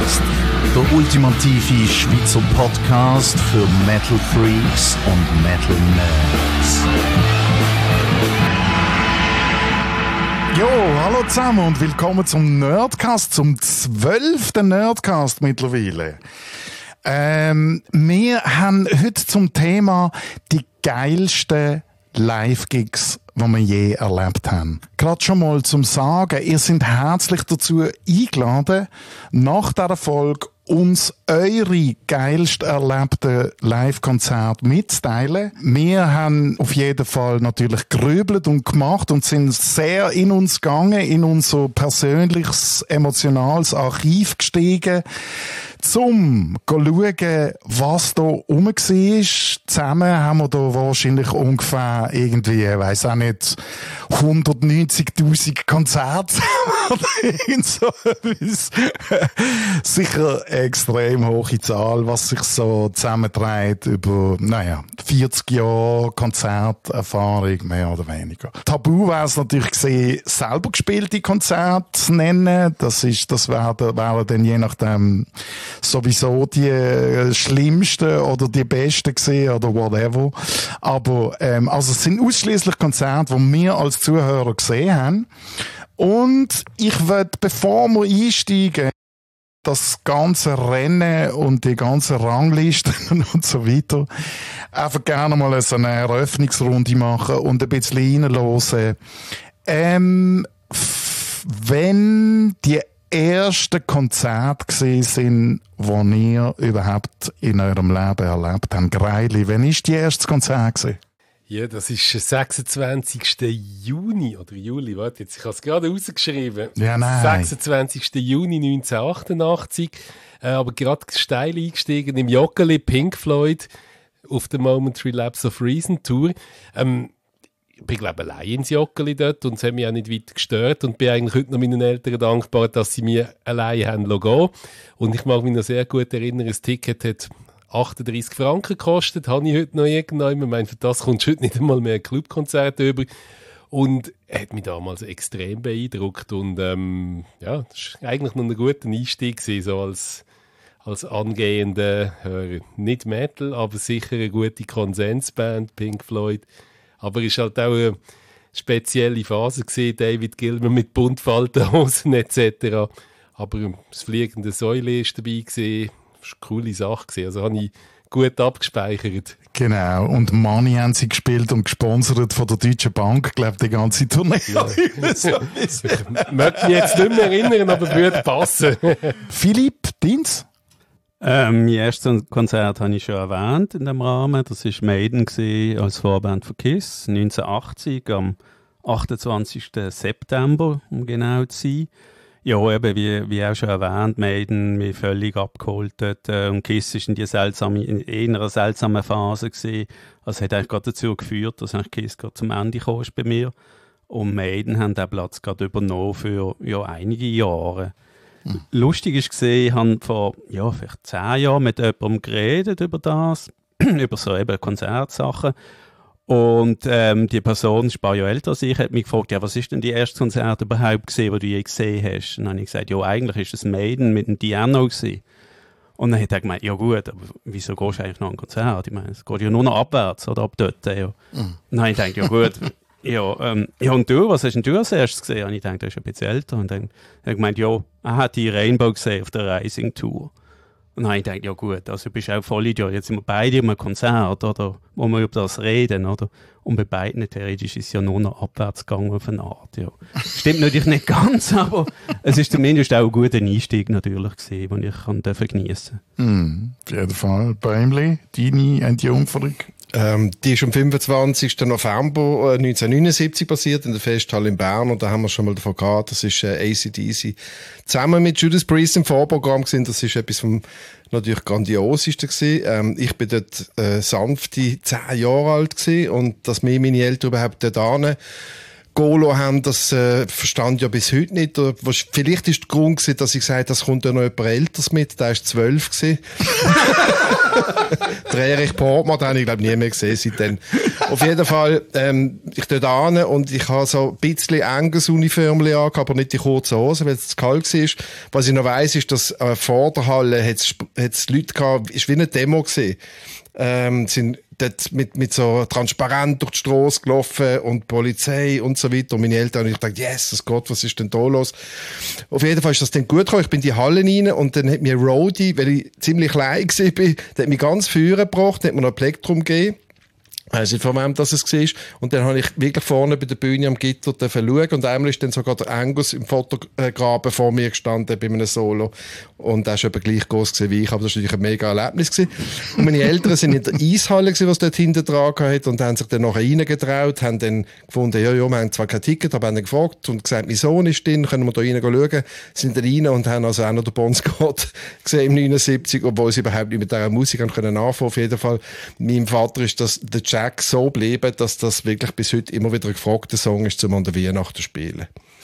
Nerdcast, der ultimative Schweizer Podcast für Metal Freaks und Metal Nerds. Jo, hallo zusammen und willkommen zum Nerdcast, zum 12. Nerdcast mittlerweile. Wir haben heute zum Thema die geilsten Live-Gigs, die wir je erlebt haben. Gerade schon mal zum Sagen, ihr seid herzlich dazu eingeladen, nach dieser Folge uns eure geilst erlebten Live-Konzerte mitzuteilen. Wir haben auf jeden Fall natürlich grübelt und gemacht und sind sehr in uns gegangen, in unser persönliches, emotionales Archiv gestiegen, zum schauen, was da rum war. Zusammen haben wir da wahrscheinlich ungefähr irgendwie, ich weiss auch nicht, 190.000 Konzerte oder irgend so etwas. Sicher extrem hohe Zahl, was sich so zusammenträgt über, 40 Jahre Konzerterfahrung, mehr oder weniger. Tabu wäre es natürlich gewesen, selber gespielte Konzerte zu nennen. Das wäre dann je nachdem sowieso die schlimmsten oder die besten gewesen oder whatever. Aber, also es sind ausschließlich Konzerte, die wir als Zuhörer gesehen haben. Und ich würde, bevor wir einsteigen, das ganze Rennen und die ganzen Ranglisten und so weiter, einfach gerne mal so eine Eröffnungsrunde machen und ein bisschen reinhören. Wenn die ersten Konzerte gewesen sind, die ihr überhaupt in eurem Leben erlebt habt, Greili, wann war die erste Konzert gewesen? Ja, das ist der 26. Juni oder Juli, warte jetzt, ich habe es gerade rausgeschrieben. Ja, nein. 26. Juni 1988, aber gerade steil eingestiegen im Joggeli Pink Floyd auf der Momentary Lapse of Reason Tour. Ich bin, glaube ich, allein ins Joggeli dort und es hat mich auch nicht weiter gestört und bin eigentlich heute noch meinen Eltern dankbar, dass sie mich allein haben lassen. Und ich mag mich noch sehr gut erinnern, das Ticket hat 38 Franken gekostet, habe ich heute noch irgendwann. Ich meine, für das kommst du heute nicht einmal mehr ein Clubkonzert über. Und hat mich damals extrem beeindruckt. Und ja, das war eigentlich noch ein guter Einstieg gewesen, so als angehender Hörer. Nicht Metal, aber sicher eine gute Konsensband, Pink Floyd. Aber es war halt auch eine spezielle Phase gewesen, David Gilmour mit Buntfaltenhosen etc. Aber das fliegende Säule war dabei gewesen. Das war eine coole Sache gewesen. Also habe ich gut abgespeichert. Genau. Und Money haben sie gespielt und gesponsert von der Deutschen Bank, glaube ich, die ganze Tournee. Ja. Ich möchte mich jetzt nicht mehr erinnern, aber würde passen. Philipp, deins? Mein erstes Konzert habe ich schon erwähnt in dem Rahmen. Das war Maiden als Vorband von KISS, 1980, am 28. September, um genau zu sein. Ja, eben, wie auch schon erwähnt, Maiden mich völlig abgeholt dort. Und KISS war in einer seltsamen Phase gewesen. Also hat eigentlich gerade dazu geführt, dass KISS gerade zum Ende kam bei mir. Und Maiden haben den Platz gerade übernommen für einige Jahre. Lustig war, ich habe vor vielleicht 10 Jahren mit jemandem geredet über das, über so eben Konzertsachen. Und die Person, ist ein paar Jahre älter als ich, hat mich gefragt, ja, was ist denn die erste Konzert überhaupt gesehen, das du je gesehen hast? Und dann habe ich gesagt, ja, eigentlich ist es Maiden mit dem Diano gewesen. Und dann hat er gemeint, ja gut, aber wieso gehst du eigentlich noch an ein Konzert? Ich meine, es geht ja nur noch abwärts oder ab dort. Ja. Und dann habe ich gedacht, ja gut, und du, was hast denn du als erstes gesehen? Und ich dachte, das ist ein bisschen älter. Und dann hat er gemeint, ja, er hat die Rainbow gesehen auf der Rising Tour. Und dann habe ich gedacht, ja gut, also du bist auch voll Idiot. Jetzt sind wir beide in einem Konzert, oder, wo wir über das reden, oder? Und bei beiden theoretisch ist es ja nur noch abwärts gegangen auf eine Art, ja. Stimmt natürlich nicht ganz, aber es ist zumindest auch ein guter Einstieg natürlich gewesen, den ich geniessen durfte. Auf jeden Fall. Bäumli, deine Entjungferung? Die ist am 25. November 1979 passiert in der Festhalle in Bern und da haben wir schon mal davon gehabt, das ist AC/DC zusammen mit Judas Priest im Vorprogramm gewesen. Das ist etwas vom natürlich Grandioseste gewesen. Ich bin dort sanfte 10 Jahre alt gewesen und dass mich meine Eltern überhaupt dort Golo haben, das verstand ich ja bis heute nicht. Vielleicht ist der Grund gewesen, dass ich gesagt habe, das kommt ja noch jemand Älteres mit, der war 12 gewesen. Der Erich Portmann, den habe ich glaube nie mehr gesehen seitdem. Auf jeden Fall, ich dort hin und ich habe so ein bisschen enges Uniform angehabt, aber nicht die kurzen Hosen, weil es zu kalt war. Was ich noch weiss, ist, dass vor der Halle hat's Leute gehabt, ist wie eine Demo gewesen. Sind dort mit so transparent durch die Strasse gelaufen und Polizei und so weiter. Und meine Eltern und ich dachte, Jesus Gott, was ist denn da los? Auf jeden Fall ist das dann gut gekommen. Ich bin in die Halle rein und dann hat mir Rody, weil ich ziemlich klein war, der hat mich ganz vorne gebracht, hat mir noch ein Plektrum gegeben. Ich weiss nicht, von wem das es war. Und dann habe ich wirklich vorne bei der Bühne am Gitter schauen. Und einmal ist dann sogar der Angus im Fotograben vor mir gestanden bei einem Solo. Und er war eben gleich groß wie ich. Aber das war natürlich ein mega Erlebnis gewesen. Und meine Eltern sind in der Eishalle gewesen, was dort hinten dran hat. Und haben sich dann nachher reingetraut, haben dann gefunden, ja, wir haben zwar kein Ticket, aber haben dann gefragt und gesagt, mein Sohn ist drin, können wir da rein schauen. Sind dann rein und haben also auch noch den Bon Scott gesehen im 79, obwohl sie überhaupt nicht mit dieser Musik anfangen können. Auf jeden Fall, meinem Vater ist das der Jack so geblieben, dass das wirklich bis heute immer wieder ein gefragter Song ist, um an der Weihnachten zu spielen.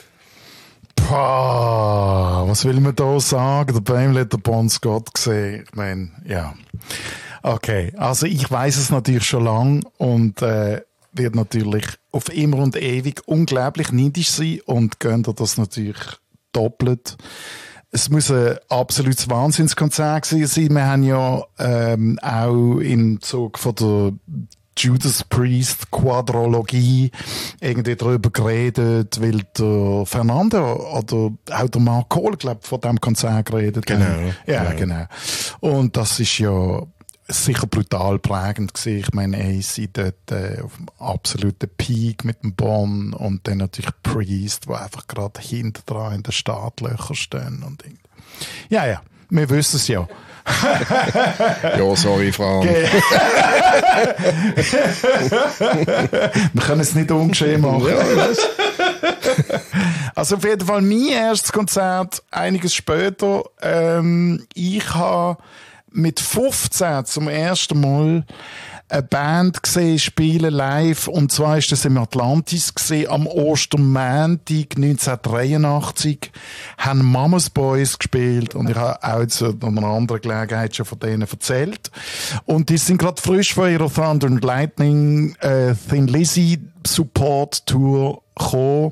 Pah, was will man da sagen? Der Bäumle hat den Bon Scott gesehen. Ich meine, ja. Okay, also ich weiss es natürlich schon lange und wird natürlich auf immer und ewig unglaublich neidisch sein und gönnt ihr das natürlich doppelt. Es muss ein absolutes Wahnsinnskonzert gewesen sein. Wir haben ja auch im Zug von der Judas Priest Quadrologie irgendwie darüber geredet, weil der Fernando oder auch der Mark Cole, glaube ich, von diesem Konzert geredet genau, haben. Ja, genau. Und das ist ja sicher brutal prägend gewesen. Ich meine, AC dort auf dem absoluten Peak mit dem Bon und dann natürlich Priest, wo einfach gerade hinten dran in den Startlöchern stehen und irgendwie. Ja, wir wissen es ja. Ja, sorry, Frau. Wir können es nicht ungeschehen machen. Also auf jeden Fall mein erstes Konzert, einiges später. Ich habe mit 15 zum ersten Mal eine Band gesehen, spielen live, und zwar ist das im Atlantis gesehen, am Ostermontag 1983, haben Mamas Boys gespielt, und ich habe auch zu einer anderen Gelegenheit schon von denen erzählt, und die sind gerade frisch von ihrer Thunder and Lightning Thin Lizzy Support Tour gekommen.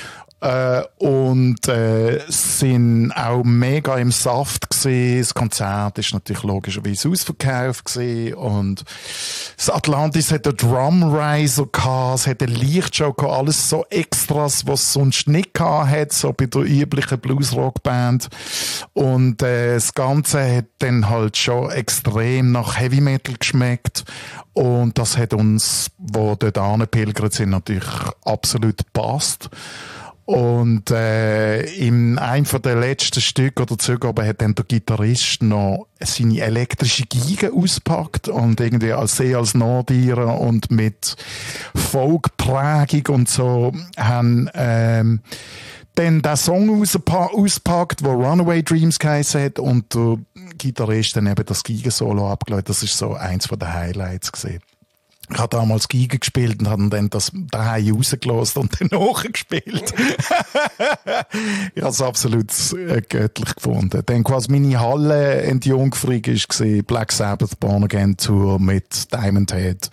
Und sind auch mega im Saft gewesen. Das Konzert ist natürlich logischerweise ausverkauft gewesen. Und das Atlantis hat einen Drumriser gehabt, es hat eine Lichtshow gehabt, alles so Extras, was es sonst nicht gehabt hat, so bei der üblichen Bluesrock-Band. Und das Ganze hat dann halt schon extrem nach Heavy Metal geschmeckt. Und das hat uns, wo dort angepilgert sind, natürlich absolut gepasst. Und in einem von den letzten Stücken oder Zugaben hat dann der Gitarrist noch seine elektrische Geige ausgepackt und irgendwie als Nordierer und mit Folkprägung und so haben dann den Song ausgepackt, wo Runaway Dreams geheißen hat, und der Gitarrist dann eben das Geigensolo abgelegt. Das ist so eins von den Highlights gesehen. Ich habe damals Geige gespielt und habe dann das daheim rausgelassen und dann nachgespielt. Ich habe es absolut göttlich gefunden. Dann quasi meine Halle Entjungferung war Black Sabbath Born Again Tour mit Diamond Head,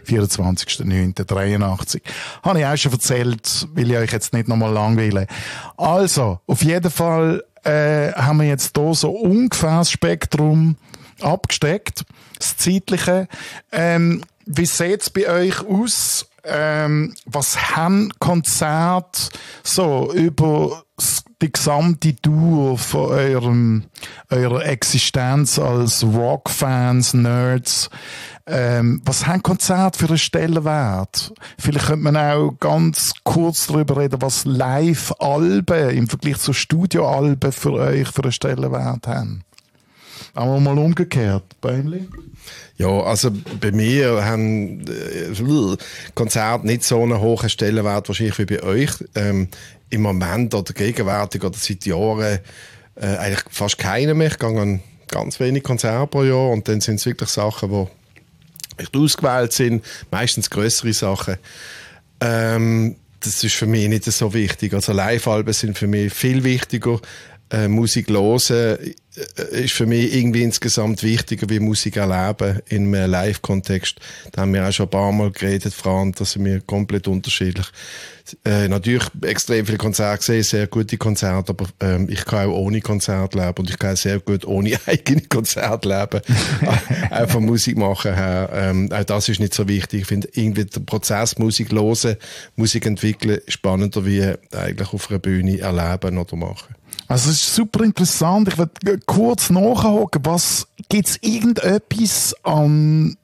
24.09.83. Habe ich auch schon erzählt, will ich euch jetzt nicht nochmal langweilen. Also, auf jeden Fall haben wir jetzt hier so ungefähr das Spektrum abgesteckt, das Zeitliche. Wie sieht's bei euch aus? Was haben Konzerte so über die gesamte Dauer von eurer Existenz als Rockfans, Nerds? Was haben Konzerte für einen Stellenwert? Vielleicht könnte man auch ganz kurz darüber reden, was Live-Alben im Vergleich zu Studio-Alben für euch für einen Stellenwert haben. Aber mal umgekehrt, Bäumli? Ja, also bei mir haben Konzerte nicht so einen hohen Stellenwert wahrscheinlich wie bei euch. Im Moment oder gegenwärtig oder seit Jahren eigentlich fast keine mehr. Ich gehe an ganz wenig Konzerte pro Jahr, und dann sind es wirklich Sachen, die echt ausgewählt sind, meistens grössere Sachen. Das das ist für mich nicht so wichtig. Also Live-Alben sind für mich viel wichtiger. Musik hören ist für mich irgendwie insgesamt wichtiger wie Musik erleben in einem Live-Kontext. Da haben wir auch schon ein paar Mal geredet, Fran, da sind wir komplett unterschiedlich. Natürlich extrem viele Konzerte gesehen, sehr gute Konzerte, aber ich kann auch ohne Konzert leben und ich kann auch sehr gut ohne eigene Konzert leben. Auch von Musik machen her. Auch das ist nicht so wichtig. Ich finde irgendwie der Prozess Musik hören, Musik entwickeln spannender wie eigentlich auf einer Bühne erleben oder machen. Also es ist super interessant. Ich will kurz nachhaken. Gibt's irgendetwas am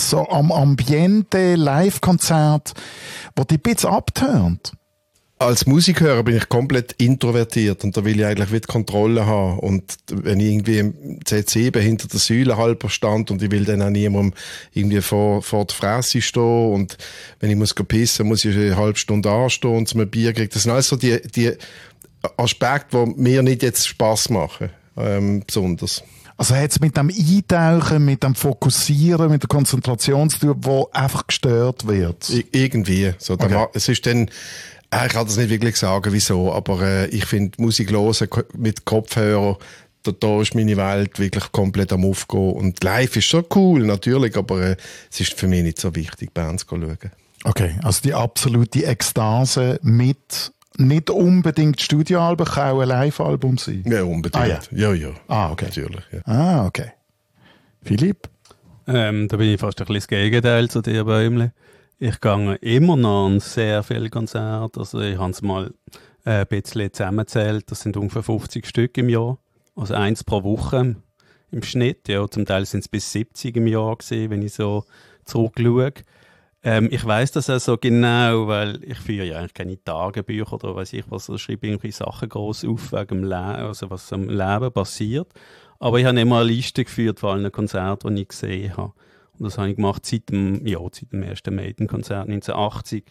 Ambiente, Live-Konzert, wo dich ein bisschen abtönt? Als Musikhörer bin ich komplett introvertiert und da will ich eigentlich wieder Kontrolle haben. Und wenn ich irgendwie im Z7 hinter der Säule halber stand und ich will dann auch niemandem irgendwie vor der Fresse stehen und wenn ich muss pissen, muss ich eine halbe Stunde anstehen und zum Bier kriegen. Das sind alles so die Aspekte, die mir nicht jetzt Spass machen, besonders. Also hat es mit dem Eintauchen, mit dem Fokussieren, mit der Konzentration zu tun, wo einfach gestört wird? Irgendwie. So, Okay. Es ist dann, ich kann das nicht wirklich sagen, wieso, aber ich finde Musik hören mit Kopfhörer, da ist meine Welt wirklich komplett am Aufgehen. Und live ist schon cool, natürlich, aber es ist für mich nicht so wichtig, Bands zu schauen. Okay, also die absolute Ekstase mit nicht unbedingt Studioalben, kann auch ein Live-Album sein? Ja, unbedingt. Ja. Okay. Natürlich. Ja. Okay. Philipp? Da bin ich fast ein bisschen das Gegenteil zu dir, Bäumle. Ich gehe immer noch an sehr viele Konzerte. Also ich habe es mal ein bisschen zusammengezählt. Das sind ungefähr 50 Stück im Jahr. Also 1 pro Woche im Schnitt. Ja, zum Teil sind es bis 70 im Jahr gewesen, wenn ich so zurückschaue. Ich weiss das auch so genau, weil ich führe ja eigentlich keine Tagebücher oder weiss ich was, oder schreibe irgendwelche Sachen gross auf, wegen dem also was am Leben passiert. Aber ich habe immer eine Liste geführt von allen Konzerten, die ich gesehen habe. Und das habe ich gemacht seit dem ersten Maiden-Konzert 1980.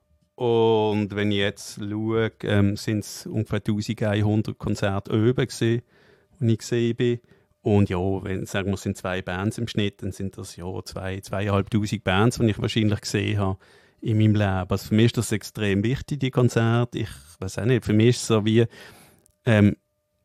Und wenn ich jetzt schaue, sind es ungefähr 1100 Konzerte oben gewesen, die ich gesehen bin. Und ja, wenn, sagen wir, es sind 2 Bands im Schnitt, dann sind das ja 2'500 Bands, die ich wahrscheinlich gesehen habe in meinem Leben. Also für mich ist das extrem wichtig, die Konzerte. Ich weiß auch nicht, für mich ist es so wie ein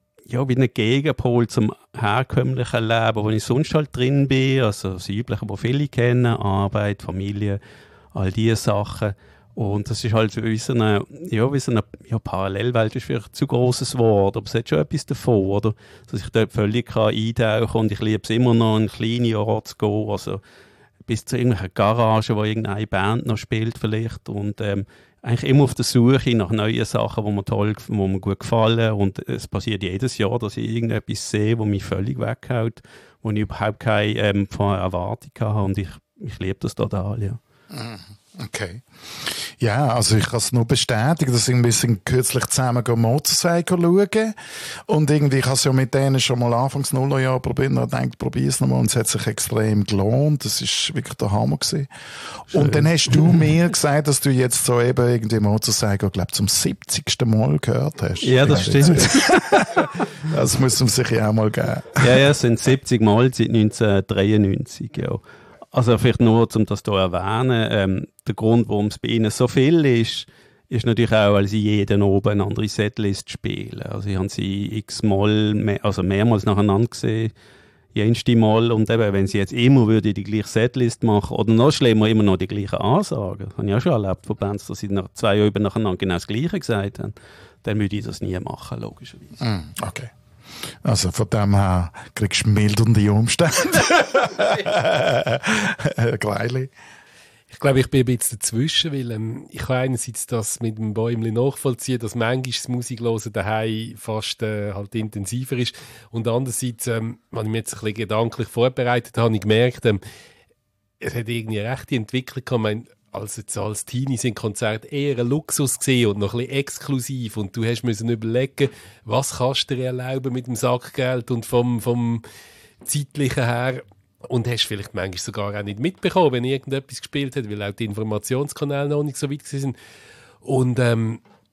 Gegenpol zum herkömmlichen Leben, wo ich sonst halt drin bin. Also das Übliche, was viele kennen, Arbeit, Familie, all diese Sachen. Und das ist halt wie so eine Parallelwelt ist vielleicht ein zu grosses Wort, aber es hat schon etwas davon, oder? Dass ich dort völlig eintauchen kann und ich liebe es immer noch, in kleine Orte zu gehen, also bis zu irgendwelchen Garagen, wo irgendeine Band noch spielt vielleicht und eigentlich immer auf der Suche nach neuen Sachen, die mir gut gefallen und es passiert jedes Jahr, dass ich irgendetwas sehe, das mich völlig weghaut, wo ich überhaupt keine Erwartung habe und ich liebe das total, ja. Okay. Ja, also ich kann es nur bestätigen, dass ich ein bisschen kürzlich zusammen Motorcycle schauen und irgendwie, ich habe es ja mit denen schon mal anfangs Nullerjahr probiert und habe gedacht, probier es nochmal und es hat sich extrem gelohnt, das ist wirklich der Hammer gewesen. Schön. Und dann hast du mir gesagt, dass du jetzt so eben irgendwie Motorcycle, glaube zum 70. Mal gehört hast. Ja, das stimmt. Das muss man sich ja auch mal geben. Ja, es sind 70 Mal seit 1993, ja. Also vielleicht nur, um das hier zu erwähnen, der Grund, warum es bei Ihnen so viel ist natürlich auch, weil Sie jeden oben eine andere Setlist spielen. Also ich habe Sie mehrmals nacheinander gesehen, jenste Mal. Und eben, wenn Sie jetzt immer die gleiche Setlist machen oder noch schlimmer, immer noch die gleichen Ansagen, das habe ich auch schon erlebt von Bands, dass Sie nach 2 Jahren nacheinander genau das Gleiche gesagt haben, dann würde ich das nie machen, logischerweise. Okay. Also von dem her kriegst du mildernde Umstände. Gleich. Ich glaube, ich bin ein bisschen dazwischen, weil ich kann einerseits das mit dem Bäumchen nachvollziehen, dass manchmal das Musikhören daheim fast halt intensiver ist. Und andererseits, wenn ich mich jetzt ein bisschen gedanklich vorbereitet habe, habe ich gemerkt, es hat irgendwie eine rechte Entwicklung gehabt. Als Teenie sind Konzerte eher ein Luxus gewesen und noch ein bisschen exklusiv und du hast müssen überlegen, was kannst du dir erlauben mit dem Sackgeld und vom zeitlichen her und hast vielleicht manchmal sogar auch nicht mitbekommen, wenn irgendetwas gespielt hat, weil auch die Informationskanäle noch nicht so weit sind. Und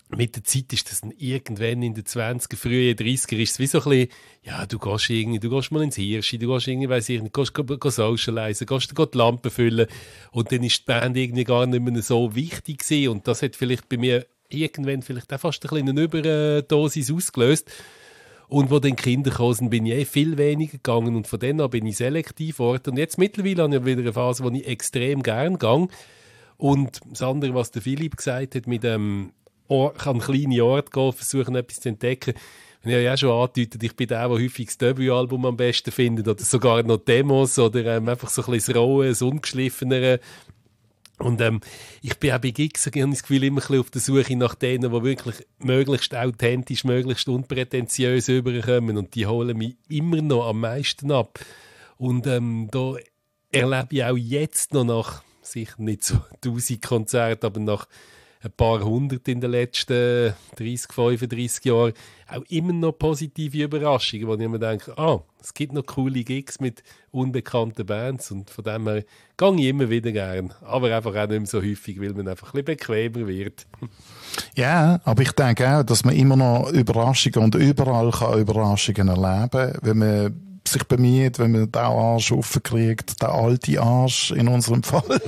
mit der Zeit ist das dann irgendwann in den 20er, frühen 30er ist es wie so ein bisschen, ja, du gehst mal ins Hirschi, du gehst irgendwie, weiss ich nicht, gehst socialisen, gehst die Lampen füllen und dann ist die Band irgendwie gar nicht mehr so wichtig gewesen und das hat vielleicht bei mir irgendwann vielleicht auch fast ein bisschen eine Überdosis ausgelöst. Und wo dann die Kinder kamen, sind, bin ich viel weniger gegangen und von dann an bin ich selektiv geworden. Und jetzt mittlerweile habe ich wieder eine Phase, wo ich extrem gern gehe. Und das andere, was der Philipp gesagt hat, mit dem an kleine Orte gehen, versuchen etwas zu entdecken. Ich habe ja auch schon angedeutet, ich bin der häufig das Debütalbum am besten findet oder sogar noch Demos oder einfach so ein bisschen das Rohe, das Ungeschliffenere. Und ich bin auch bei Gigs, ich habe das Gefühl, immer ein bisschen auf der Suche nach denen, die wirklich möglichst authentisch, möglichst unprätentiös rüberkommen. Und die holen mich immer noch am meisten ab. Und da erlebe ich auch jetzt noch nach, sicher nicht so 1000 Konzerten, aber nach ein paar hundert in den letzten 30, 35 Jahren auch immer noch positive Überraschungen, wo ich mir denke, es gibt noch coole Gigs mit unbekannten Bands und von dem her gehe ich immer wieder gern, aber einfach auch nicht mehr so häufig, weil man einfach ein bisschen bequemer wird. Ja, aber ich denke auch, dass man immer noch Überraschungen und überall kann Überraschungen erleben, wenn man sich bemüht, wenn man den Arsch aufkriegt, den alten Arsch in unserem Fall.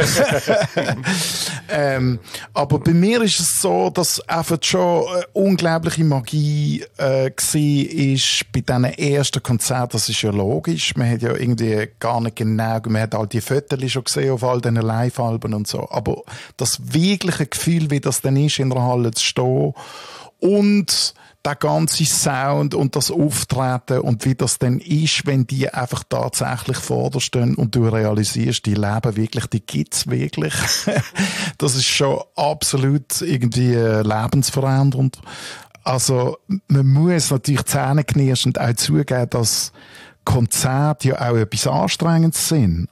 Aber bei mir ist es so, dass einfach schon eine unglaubliche Magie war bei diesen ersten Konzerten. Das ist ja logisch. Man hat ja irgendwie gar nicht genau, man hat all die Fotos schon gesehen auf all diesen Live-Alben und so. Aber das wirkliche Gefühl, wie das dann ist, in der Halle zu stehen und der ganze Sound und das Auftreten und wie das dann ist, wenn die einfach tatsächlich vor dir stehen und du realisierst, die leben wirklich, die gibt's wirklich. Das ist schon absolut irgendwie lebensverändernd. Also, man muss natürlich zähneknirschend auch zugeben, dass Konzerte ja auch etwas Anstrengendes sind.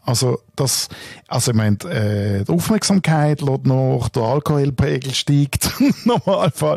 Ich meine, die Aufmerksamkeit lässt nach, der Alkoholpegel steigt im Normalfall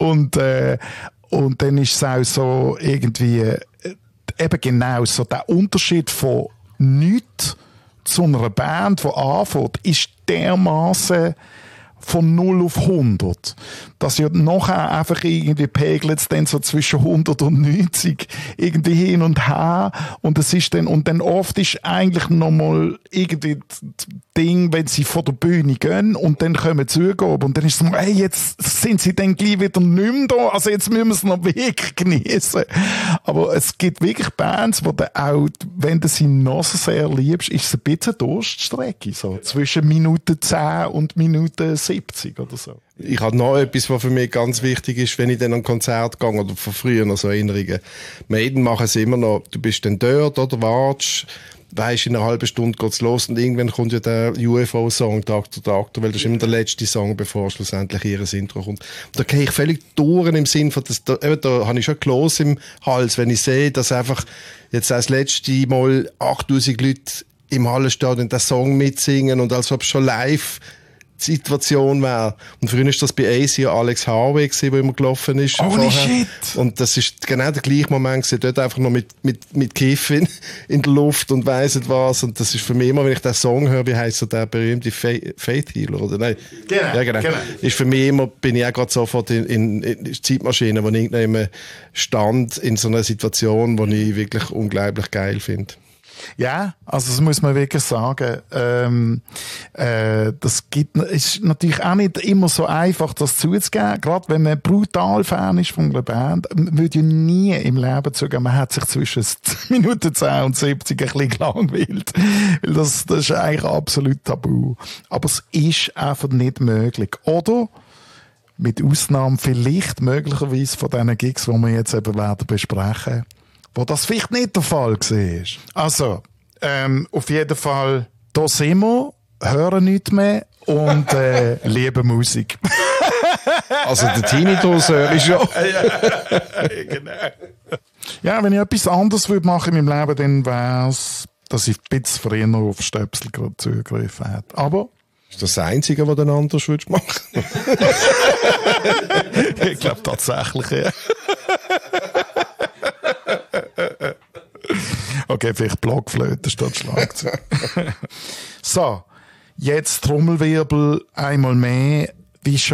und dann ist es auch so irgendwie eben genau so der Unterschied von nichts zu einer Band, die anfängt, ist dermaßen von 0 auf 100. Dass ja nachher einfach irgendwie pegelt es dann so zwischen 100 und 90 irgendwie hin und her. Und es ist dann, und dann oft ist eigentlich nochmal irgendwie das Ding, wenn sie von der Bühne gehen und dann kommen zugehen. Und dann ist es so, hey, jetzt sind sie dann gleich wieder nicht mehr da. Also jetzt müssen wir es noch wirklich genießen. Aber es gibt wirklich Bands, wo du auch, wenn du sie noch so sehr liebst, ist es ein bisschen Durststrecke. So zwischen Minute 10 und Minute 70 oder so. Ich habe noch etwas, was für mich ganz wichtig ist, wenn ich dann an ein Konzert gehe oder von früher noch so Erinnerungen. Maiden machen es immer noch, du bist dann dort oder wartest, weisst, in einer halben Stunde geht's los und irgendwann kommt ja der UFO-Song Dr. weil das ist immer der letzte Song, bevor schlussendlich ihr Intro kommt. Und da gehe ich völlig durch im Sinn von, da habe ich schon Kloß im Hals, wenn ich sehe, dass einfach jetzt das letzte Mal 8000 Leute im Hallenstadion den Song mitsingen und als ob es schon live Situation wäre. Und früher ist das bei AC ja Alex Harvey gewesen, der immer gelaufen ist. Holy shit! Und das ist genau der gleiche Moment gewesen, dort einfach noch mit Kiff in der Luft und weiss nicht was. Und das ist für mich immer, wenn ich den Song höre, wie heisst so der berühmte Faith Healer, oder? Nein. Genau. Ist für mich immer, bin ich auch gerade sofort in Zeitmaschine, wo ich irgendwann stand, in so einer Situation, die ich wirklich unglaublich geil finde. Ja, also das muss man wirklich sagen. Ist natürlich auch nicht immer so einfach, das zuzugeben. Gerade wenn man brutal Fan ist von einer Band, man würde ja nie im Leben zugeben, man hat sich zwischen Minuten 10 und 70 ein bisschen gelangweilt. Weil das ist eigentlich absolut tabu. Aber es ist einfach nicht möglich. Oder mit Ausnahme vielleicht möglicherweise von diesen Gigs, die wir jetzt eben werden besprechen, wo das vielleicht nicht der Fall war. Also, auf jeden Fall, da sind wir, hören nichts mehr und lieben Musik. Also der Tinnitus ist ja... Genau. Ja, wenn ich etwas anderes würde machen in meinem Leben, dann wäre es, dass ich ein bisschen früher auf Stöpsel gerade zugegriffen hätte. Aber... Ist das Einzige, was du anders würdest machen? Ich glaube tatsächlich, ja. Okay, vielleicht Blockflöte statt Schlagzeug. So, jetzt Trommelwirbel einmal mehr, wie schon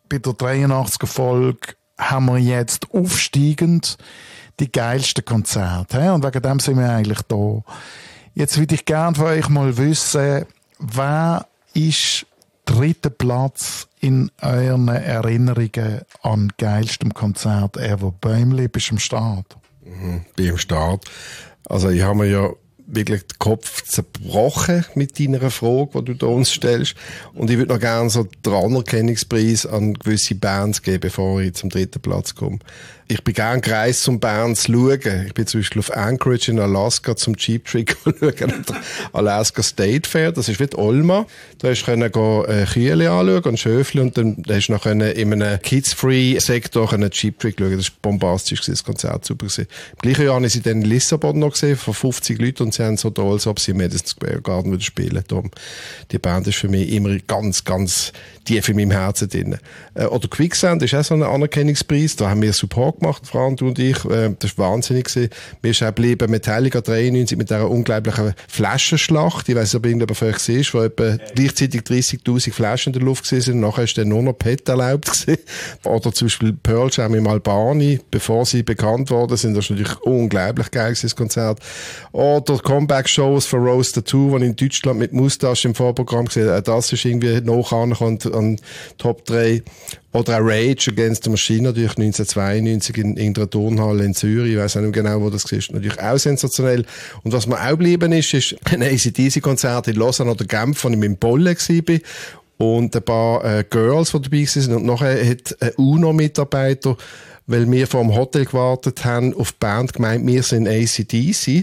bei der 83er Folge haben wir jetzt aufsteigend die geilsten Konzerte. Und wegen dem sind wir eigentlich da. Jetzt würde ich gerne von euch mal wissen, wer ist dritter Platz in euren Erinnerungen an geilstem Konzert ever? Bäumli, bist du am Start? Bin am Start. Also ich habe mir ja wirklich den Kopf zerbrochen mit deiner Frage, die du da uns stellst. Und ich würde noch gerne so den Anerkennungspreis an gewisse Bands geben, bevor ich zum dritten Platz komme. Ich bin gerne gereist, um Bands zu schauen. Ich bin zum Beispiel auf Anchorage in Alaska zum Cheap Trick schauen. Alaska State Fair, das ist wie die Olma. Da hast du Kühle anschauen und Schöfli und dann hast du noch in einem Kids-Free-Sektor einen Cheap Trick schauen. Das war bombastisch, das Konzert super gewesen. Im gleichen Jahr habe ich sie dann in Lissabon noch gesehen, von 50 Leuten, und sie haben so toll, als ob sie im Madison Square Garden wieder spielen. Darum, die Band ist für mich immer ganz, ganz tief in meinem Herzen drin. Oder Quicksand ist auch so ein Anerkennungspreis. Da haben wir Support gemacht, Fran, du und ich. Das war wahnsinnig gewesen. Mir ist auch geblieben Metallica 93 mit dieser unglaublichen Flaschenschlacht. Ich weiss nicht, ob irgendjemand von euch gesehen ist, wo etwa gleichzeitig 30.000 Flaschen in der Luft gewesen sind. Und nachher ist dann nur noch PET erlaubt gewesen. Oder zum Beispiel Pearl Jam im Albani, bevor sie bekannt worden sind. Das ist natürlich unglaublich geil gewesen, das Konzert. Oder Comeback-Shows von Rose Tattoo, die in Deutschland mit Moustache im Vorprogramm gesehen haben. Das ist irgendwie noch an Top 3. Oder auch Rage Against the Machine, natürlich 1992 in irgendeiner Turnhalle in Zürich. Ich weiss auch nicht genau, wo das ist. Natürlich auch sensationell. Und was mir auch geblieben ist ein AC/DC-Konzert in Lausanne oder Genf, wo ich mit dem Bolle war. Und ein paar Girls, die dabei waren. Und nachher hat ein UNO-Mitarbeiter, weil wir vor dem Hotel gewartet haben, auf die Band gemeint, wir sind AC/DC.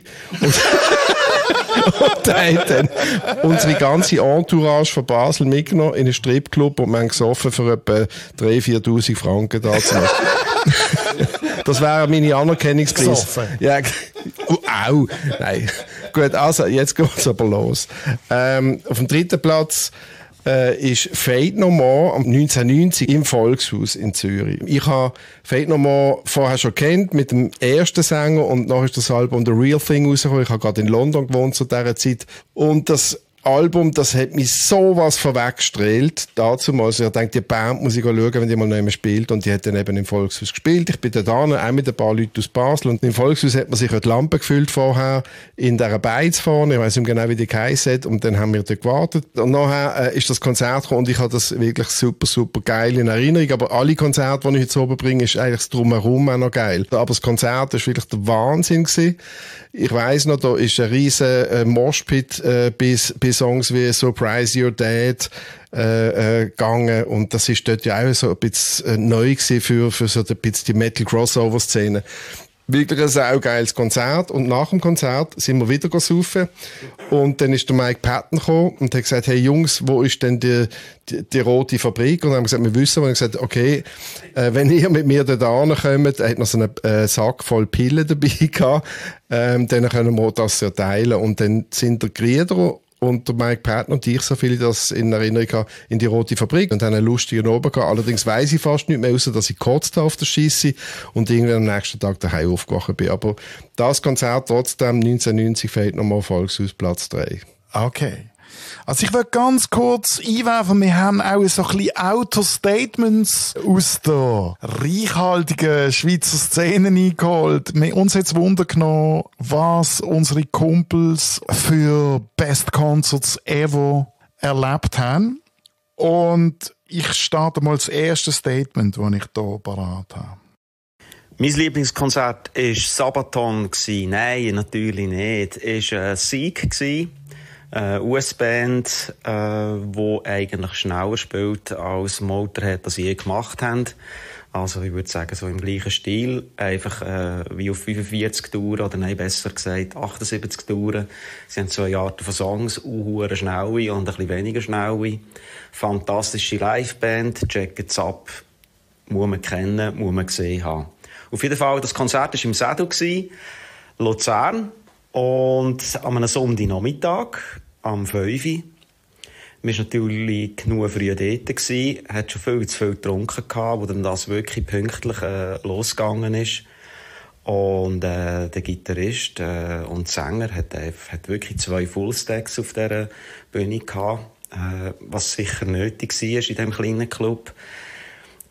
Und der hat dann unsere ganze Entourage von Basel mitgenommen in einen Stripclub und wir haben gesoffen für etwa 3.000, 4.000 Franken dazu. Das wäre meine Anerkennungspreis. Ja, au. Nein. Gut, also, jetzt geht's aber los. Auf dem dritten Platz ist Fate No More am 1990 im Volkshaus in Zürich. Ich habe Fate No More vorher schon kennt mit dem ersten Sänger und nachher ist das Album The Real Thing rausgekommen. Ich habe gerade in London gewohnt zu dieser Zeit. Und das Album, das hat mich sowas vorweggestrahlt. Dazu also ich dachte, die Band muss ich schauen, wenn die mal noch einmal spielt. Und die hat dann eben im Volkshaus gespielt. Ich bin da auch mit ein paar Leuten aus Basel. Und im Volkshaus hat man sich die Lampe gefüllt vorher in dieser Beiz vorne. Ich weiss nicht genau, wie die geheißen hat. Und dann haben wir dort gewartet. Und nachher ist das Konzert gekommen und ich habe das wirklich super, super geil in Erinnerung. Aber alle Konzerte, die ich jetzt oben bringe, ist eigentlich das Drumherum auch noch geil. Aber das Konzert war wirklich der Wahnsinn gewesen. Ich weiss noch, da ist ein riesen Moshpit bei Songs wie Surprise Your Dad gegangen. Und das ist dort ja auch so ein bisschen neu gewesen für so ein bisschen die Metal-Crossover-Szene. Wirklich ein saugeiles Konzert. Und nach dem Konzert sind wir wieder saufen. Und dann ist der Mike Patton gekommen und hat gesagt, hey Jungs, wo ist denn die rote Fabrik? Und dann haben wir gesagt, wir wissen. Und gesagt, okay, wenn ihr mit mir dort ankommt, er hat noch so einen Sack voll Pillen dabei gehabt, dann können wir das ja teilen. Und dann sind der Grieder und der Mike Patton und ich, so viele das in Erinnerung habe, in die rote Fabrik und haben einen lustigen Oben gehabt. Allerdings weiss ich fast nicht mehr, außer dass ich gekotzt habe auf der Scheisse und irgendwie am nächsten Tag daheim aufgewacht bin. Aber das Konzert trotzdem 1990 fällt nochmal Volkshaus Platz 3. Okay. Also ich will ganz kurz einwerfen, wir haben auch so ein bisschen Outer-Statements aus der reichhaltigen Schweizer Szene eingeholt. Uns hat es Wunder genommen, was unsere Kumpels für Best Concerts ever erlebt haben. Und ich starte mal das erste Statement, das ich hier parat habe. Mein Lieblingskonzert war Sabaton. Nein, natürlich nicht. Es war Sieg. US-Band, die eigentlich schneller spielt als Motorhead, das je gemacht haben. Also ich würde sagen, so im gleichen Stil. Einfach wie auf 45 Touren, oder nein, besser gesagt 78 Touren. Sie haben 2 Arten von Songs, hure schnelle und ein bisschen weniger schnelle. Fantastische Liveband, checkt es ab. Muss man kennen, muss man gesehen haben. Auf jeden Fall, das Konzert war im Sedo, Luzern. Und an einem Sonntagnachmittag, am 5 Uhr, wir waren natürlich genug früh dort, hat schon viel zu viel getrunken gehabt, wo dann das wirklich pünktlich losgegangen ist. Und der Gitarrist und Sänger hat wirklich 2 Fullstacks auf dieser Bühne gehabt, was sicher nötig war in diesem kleinen Club.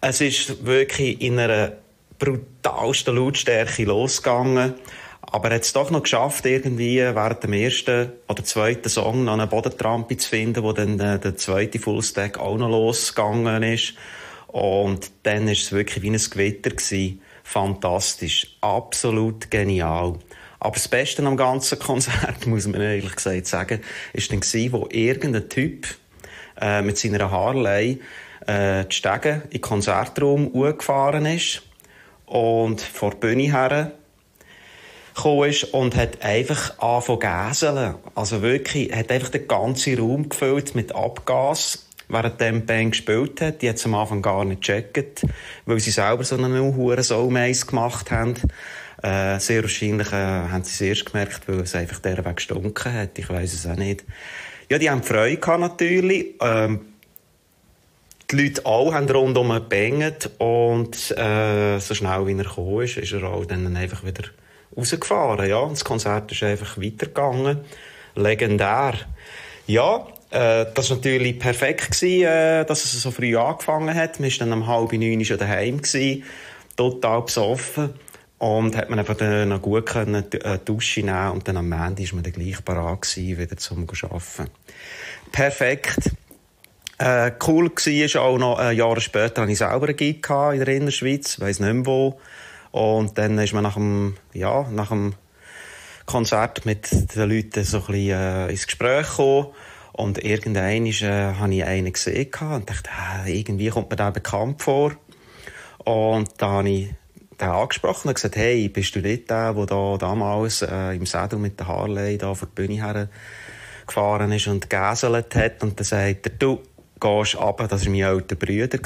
Es ist wirklich in einer brutalsten Lautstärke losgegangen. Aber er hat es doch noch geschafft, irgendwie während dem ersten oder zweiten Song noch eine Bodentrampe zu finden, wo dann der zweite Fullstack auch noch losgegangen ist. Und dann war es wirklich wie ein Gewitter gewesen. Fantastisch. Absolut genial. Aber das Beste am ganzen Konzert, muss man ehrlich gesagt sagen, ist dann gewesen, wo irgendein Typ mit seiner Harley die Stege in den Konzertraum gefahren ist und vor die Bühne her gekommen ist und hat einfach angefangen zu gäseln. Also wirklich, hat einfach den ganzen Raum gefüllt mit Abgas, während die Band gespielt hat. Die hat es am Anfang gar nicht gecheckt, weil sie selber so einen Huren-Soul-Maze gemacht haben. Sehr wahrscheinlich haben sie es erst gemerkt, weil es einfach der Weg gestunken hat. Ich weiss es auch nicht. Ja, die haben Freude gehabt, natürlich. Die Leute auch haben rundum gebängt und so schnell wie er gekommen ist er auch dann einfach wieder rausgefahren. Ja, und das Konzert ist einfach weitergegangen. Legendär. Ja, das war natürlich perfekt gewesen, dass es so früh angefangen hat. Wir waren dann um 8:30 schon daheim gewesen, total besoffen. Und hat man einfach dann noch gut können Dusche nehmen und dann am Ende war man dann gleich parat gewesen, wieder zum Arbeiten. Perfekt. Cool war auch noch, Jahre später hatte ich selber einen Gig in der Innerschweiz, weiss nicht mehr wo. Und dann ist man nach dem Konzert mit den Leuten so ein bisschen ins Gespräch gekommen. Und irgendwann habe ich einen gesehen und dachte, irgendwie kommt mir der bekannt vor. Und da habe ich den angesprochen und gesagt, hey, bist du nicht der da damals im Sädel mit der Harley da vor die Bühne her gefahren ist und gegäselt hat? Und dann sagt er, du gehst runter, das war mein älterer Bruder.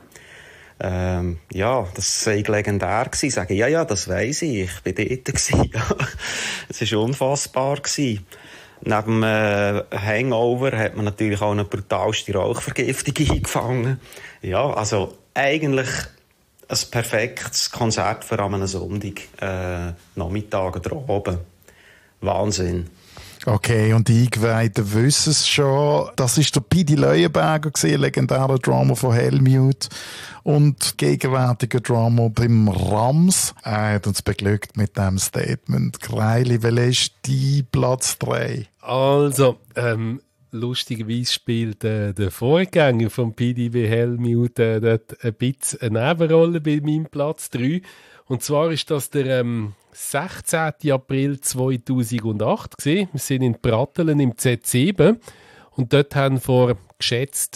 Ja, das sei legendär gewesen. Ich sage, ja, das weiss ich bin dort gewesen. Es war unfassbar gewesen. Neben dem Hangover hat man natürlich auch eine brutalste Rauchvergiftung eingefangen. Ja, also eigentlich ein perfektes Konzert für einen Sonntag, Nachmittag oder oben. Wahnsinn. Okay, und die Eingeweihten wissen es schon. Das war der Pidi Leuenberger, legendärer Drummer von Hellmute und gegenwärtiger Drummer beim Rams. Er hat uns beglückt mit diesem Statement. Greili, welcher ist dein Platz 3? Also, lustigerweise spielt der Vorgänger von Pidi bei Hellmute dort ein bisschen eine Nebenrolle bei meinem Platz 3. Und zwar ist das der 16. April 2008 gewesen. Wir sind in Pratteln im Z7 und dort haben vor geschätzt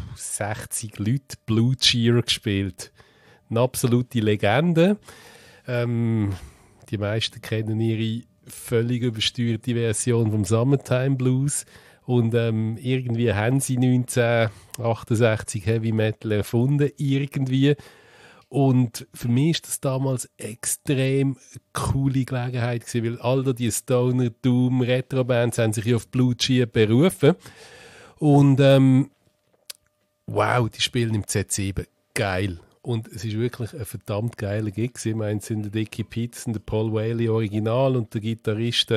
60 Leute Blue Cheer gespielt. Eine absolute Legende. Die meisten kennen ihre völlig übersteuerte Version vom Summertime Blues. Und irgendwie haben sie 1968 Heavy Metal erfunden, irgendwie. Und für mich war das damals extrem coole Gelegenheit gewesen, weil all die Stoner, Doom, Retro-Bands haben sich auf Blue Cheer berufen. Und wow, die spielen im Z7. Geil. Und es ist wirklich ein verdammt geiler Gig gewesen. Ich meine, es sind der Dickie Peterson, der Paul Whaley Original und der Gitarrist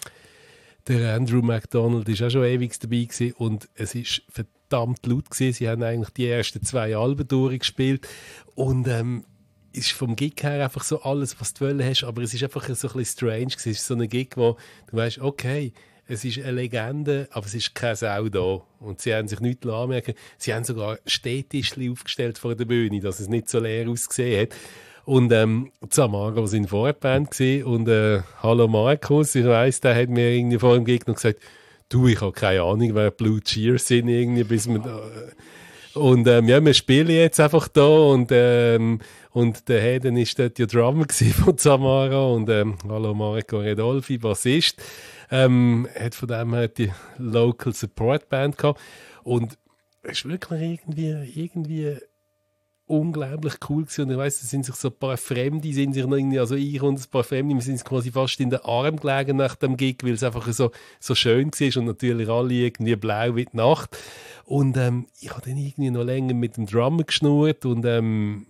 der Andrew MacDonald ist auch schon ewig dabei gewesen. Und es ist verdammt laut gewesen. Sie haben eigentlich die ersten 2 Alben durchgespielt. Und ist vom Gig her einfach so alles, was du wollen hast. Aber es ist einfach so ein bisschen strange gewesen. Es ist so ein Gig, wo du weißt, okay, es ist eine Legende, aber es ist keine Sau da. Und sie haben sich nichts anmerken. Sie haben sogar Stehtischchen aufgestellt vor der Bühne, dass es nicht so leer ausgesehen hat. Und Samara war in Vorband gewesen. Und hallo Markus, ich weiss, der hat mir irgendwie vor dem Gig noch gesagt, du, ich habe keine Ahnung, wer Blue Cheers sind, irgendwie, bis wir da... Und ja, wir spielen jetzt einfach da und der Hayden war dort ja Drummer von Samara und hallo Marco Redolfi, Bassist. Hat von dem her die Local Support Band gehabt und es war wirklich irgendwie unglaublich cool gewesen. Und ich weiss, da sind sich so ein paar Fremde, sind sich noch irgendwie, also ich und ein paar Fremde, wir sind quasi fast in den Arm gelegen nach dem Gig, weil es einfach so schön war und natürlich alle irgendwie blau wie die Nacht. Und ich habe dann irgendwie noch länger mit dem Drummer geschnurrt und der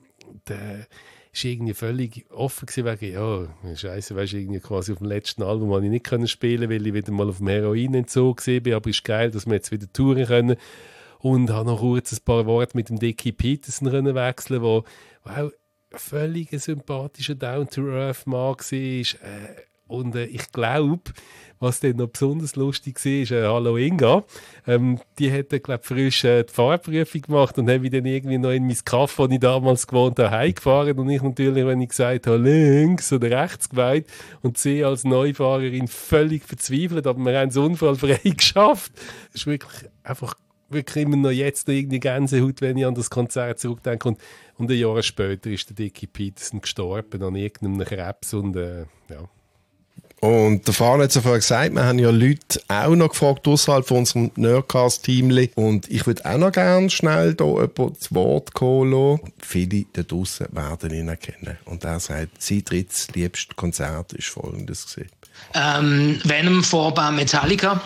ist irgendwie völlig offen gewesen, wegen, ja, Scheiße, weißt du, irgendwie quasi auf dem letzten Album habe ich nicht können spielen, weil ich wieder mal auf dem Heroinentzug war, aber es ist geil, dass wir jetzt wieder touren können. und habe noch kurz ein paar Worte mit dem Dickie Peterson wechseln, wo auch ein völlig sympathischer Down-to-Earth-Mann war. Und ich glaube, was dann noch besonders lustig war, ist «Hallo Inga». Die hat dann, glaube ich, frisch die Fahrprüfung gemacht und habe mich dann irgendwie noch in mein Kaff, wo ich damals gewohnt habe, heimgefahren. Und ich natürlich, wenn ich gesagt habe, links oder rechts gemeint und sie als Neufahrerin völlig verzweifelt, aber wir haben es unfallfrei geschafft. Das ist wirklich immer noch jetzt noch irgendwie Gänsehaut, wenn ich an das Konzert zurückdenke. Und ein Jahr später ist der Dickie Peterson gestorben an irgendeinem Krebs und ja. Und der Fahrer hat es ja vorher gesagt, wir haben ja Leute auch noch gefragt, außerhalb von unserem Nerdcast-Teamli. Und ich würde auch noch gerne schnell hier jemand zu Wort kommen lassen. Viele da draussen werden ihn erkennen. Und er sagt, sein drittliebstes Konzert ist folgendes gewesen. Venom Vorband Metallica,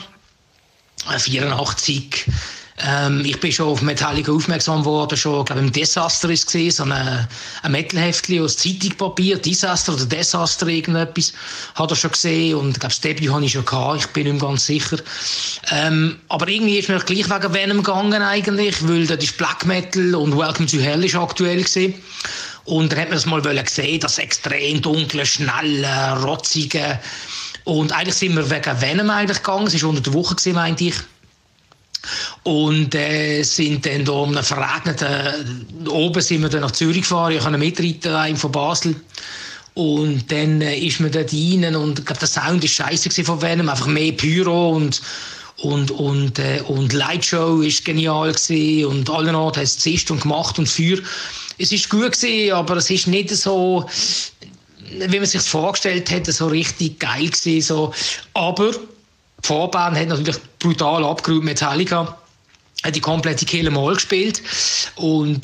84. Ich bin schon auf Metallica aufmerksam geworden, schon, glaube im Desaster ist es gesehen, so ein Metal-Heftchen aus Zeitungspapier, Disaster oder Desaster, irgendetwas, hat er schon gesehen, und ich glaube, das Debüt habe ich schon gehabt, ich bin nicht mehr ganz sicher. Aber irgendwie ist mir gleich wegen Venom gegangen eigentlich, weil das ist Black Metal und Welcome to Hell ist aktuell gesehen. Und dann hat man das mal gesehen, das extrem dunkle, schnelle, rotzige. Und eigentlich sind wir wegen Venom eigentlich gegangen, es war unter der Woche gewesen, meinte ich. Und sind dann da um einen verregneten, oben sind wir dann nach Zürich gefahren, ich konnte mitreiten, einem von Basel. Und dann ist man dort rein und ich glaube, der Sound war scheisse von Venom, einfach mehr Pyro und Lightshow ist genial gewesen und allen Orten hat es zischt und gemacht und Feuer. Es ist gut gewesen, aber es ist nicht so, wie man sich vorgestellt hätte, so richtig geil gewesen, so. Aber die Vorband hat natürlich brutal abgeräumt, Metallica hat die komplette Kill Mal gespielt und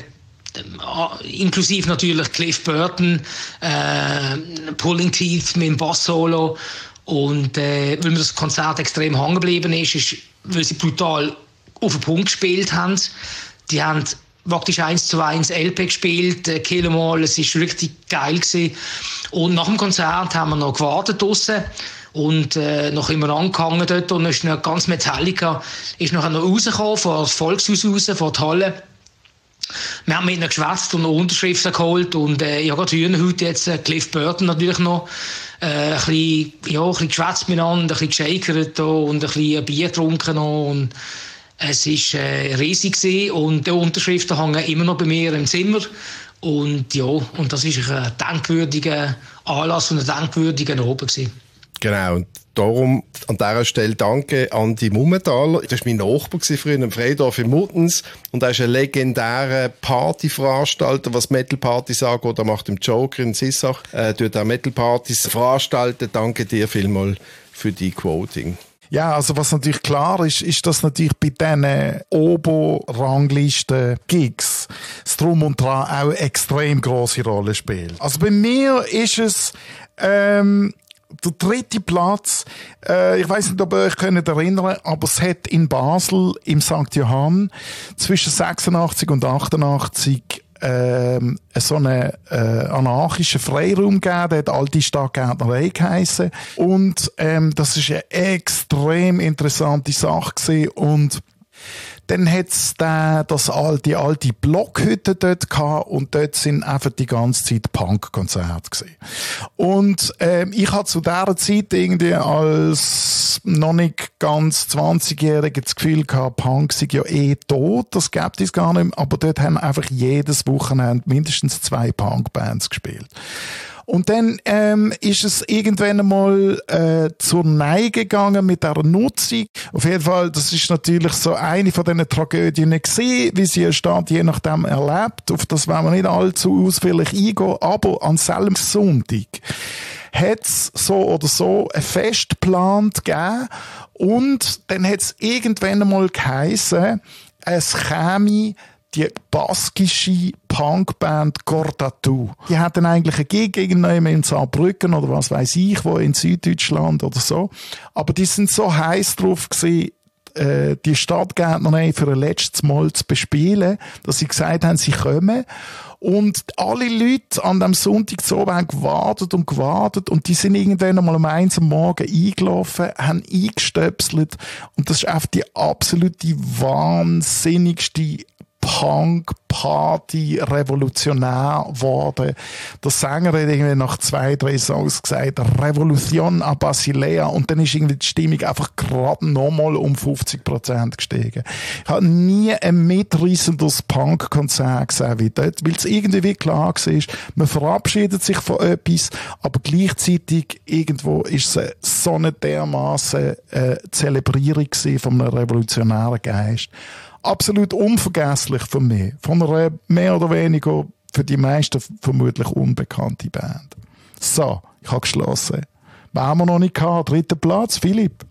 inklusive natürlich Cliff Burton, Pulling Teeth mit dem Bass-Solo, und weil mir das Konzert extrem hängen geblieben ist, weil sie brutal auf den Punkt gespielt haben. Die haben praktisch 1:1 LP gespielt, Kill 'Em All, es war richtig geil gewesen. Und nach dem Konzert haben wir noch gewartet draussen und noch immer angehangen dort, und ist noch ganz Metallica ist noch rausgekommen, von das Volkshaus raus, von der Halle. Wir haben mit ihnen geschwätzt und Unterschriften geholt, und ich habe gerade Hühnerhaut jetzt, Cliff Burton natürlich noch, ein bisschen geschwätzt miteinander, ein bisschen geshakert und ein bisschen Bier getrunken noch, und es war riesig gewesen, und die Unterschriften hängen immer noch bei mir im Zimmer. Und ja, und das ist ein denkwürdiger Anlass und ein denkwürdiger Abend gewesen. Genau, und darum an dieser Stelle danke an die Mummentaler. Das war mein Nachbar früher in Freidorf in Muttens, und er ist ein legendärer Partyveranstalter, was Metal-Partys angeht. Er macht im Joker in Sissach, tut auch Metal-Partys veranstalten. Danke dir vielmals für die Quoting. Ja, also was natürlich klar ist, ist, dass natürlich bei diesen Oberranglisten-Gigs das Drum und Dran auch eine extrem grosse Rolle spielt. Also bei mir ist es der dritte Platz. Ich weiss nicht, ob ihr euch erinnern könnt, aber es hat in Basel im St. Johann zwischen 86 und 88 so einen anarchischen Freiraum gegeben, der hat Alte Stadtgärtnerei geheissen. Und das ist eine extrem interessante Sache gewesen. Und dann hat's die alte Blockhütte dort gehabt, und dort sind einfach die ganze Zeit Punk-Konzerte gewesen. Und ich hatte zu dieser Zeit irgendwie als noch nicht ganz 20-Jähriger das Gefühl gehabt, Punk sei ja tot, das gibt es gar nicht mehr, aber dort haben einfach jedes Wochenende mindestens 2 Punk-Bands gespielt. Und dann ist es irgendwann einmal zur Neige gegangen mit dieser Nutzung. Auf jeden Fall, das ist natürlich so eine von diesen Tragödien gewesen, wie sie eine Stadt je nachdem erlebt. Auf das wollen wir nicht allzu ausführlich eingehen, aber an selben Sonntag hat es so oder so ein Fest geplant gegeben, und dann hat es irgendwann einmal geheissen, es käme die baskische Punkband Gordatu. Die hatten eigentlich einen Gig irgendwann in Saarbrücken oder was weiß ich, wo in Süddeutschland oder so. Aber die sind so heiß drauf gewesen, die Stadtgärtnerei für ein letztes Mal zu bespielen, dass sie gesagt haben, sie kommen. Und alle Leute an dem Sonntag so haben gewartet und die sind irgendwann einmal um 1 Uhr am Morgen eingelaufen, haben eingestöpselt und das ist einfach die absolute wahnsinnigste Punk-Party revolutionär geworden. Der Sänger hat irgendwie nach 2-3 Songs gesagt, Revolution a Basilea, und dann ist irgendwie die Stimmung einfach gerade nochmal um 50% gestiegen. Ich habe nie ein mitrissendes Punk-Konzert gesehen wie dort, weil es irgendwie klar war, man verabschiedet sich von etwas, aber gleichzeitig irgendwo ist es so eine dermassen Zelebrierung von einem revolutionären Geist. Absolut unvergesslich für mich. Von einer mehr oder weniger für die meisten vermutlich unbekannte Band. So, ich habe geschlossen. Was haben wir noch nicht gehabt? 3. Platz, Philipp?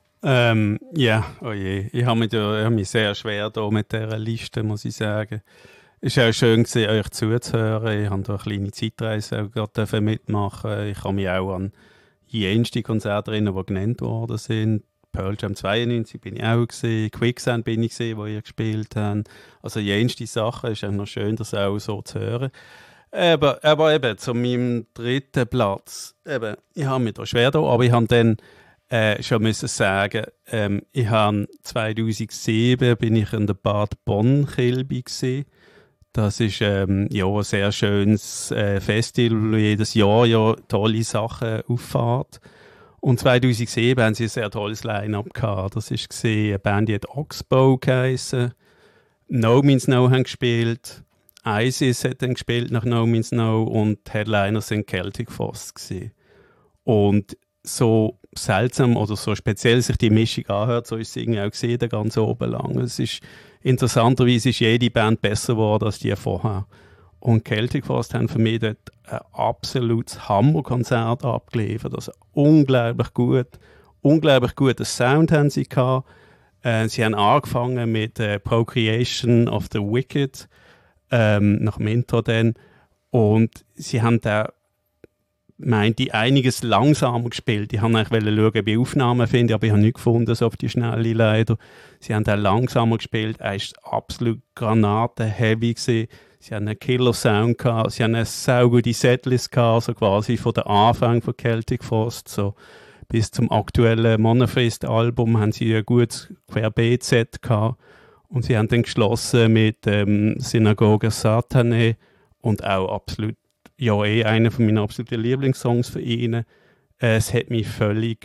Ja, oh je. Ich habe mich sehr schwer da mit dieser Liste, muss ich sagen. Es war auch schön gewesen, euch zuzuhören. Ich habe da eine kleine Zeitreise auch gerade mitmachen. Ich kann mich auch an jenste Konzerte erinnern, die genannt worden sind. Pearl Jam 92 bin ich auch gesehen, Quicksand bin ich gesehen, wo ihr gespielt habt. Also jenste Sachen, ist auch noch schön, das auch so zu hören. Aber eben, zu meinem 3. Platz, eben, ich habe mich da schwer da, aber ich habe dann schon müssen sagen, ich habe 2007 bin ich in der Bad Bonn-Kilby gesehen. Das ist ein sehr schönes Festival, wo jedes Jahr ja tolle Sachen auffahrt. Und 2007 haben sie ein sehr tolles Line-Up gehabt. Das war eine Band, die hat Oxbow geheissen. No Means No haben gespielt. ISIS hat dann gespielt nach No Means No. Und die Headliner sind Celtic Frost gewesen. Und so seltsam oder so speziell sich die Mischung anhört, so ist es irgendwie auch gesehen, der ganze oben lang. Es ist, interessanterweise ist jede Band besser geworden als die vorher. Und Celtic Frost haben für mich dort ein absolutes Hammerkonzert abgeliefert. Also unglaublich guten Sound haben sie gehabt. Sie haben angefangen mit Procreation of the Wicked, nach dem Intro dann. Und sie haben da, meinte ich, einiges langsamer gespielt. Ich wollte eigentlich schauen, wie Aufnahmen finde, aber ich habe nicht gefunden, so auf die Schnelle leider. Sie haben da langsamer gespielt. Er war absolut granatenheavy gewesen. Sie haben einen Killer-Sound gehabt, sie haben eine saugute Setlist gehabt, so quasi von der Anfang von Celtic Frost, so bis zum aktuellen Monofist-Album haben sie ein gutes Querbeet-Set gehabt. Und sie haben dann geschlossen mit Synagoge Satane und auch absolut, einer von meinen absoluten Lieblingssongs von ihnen. Es hat mich völlig,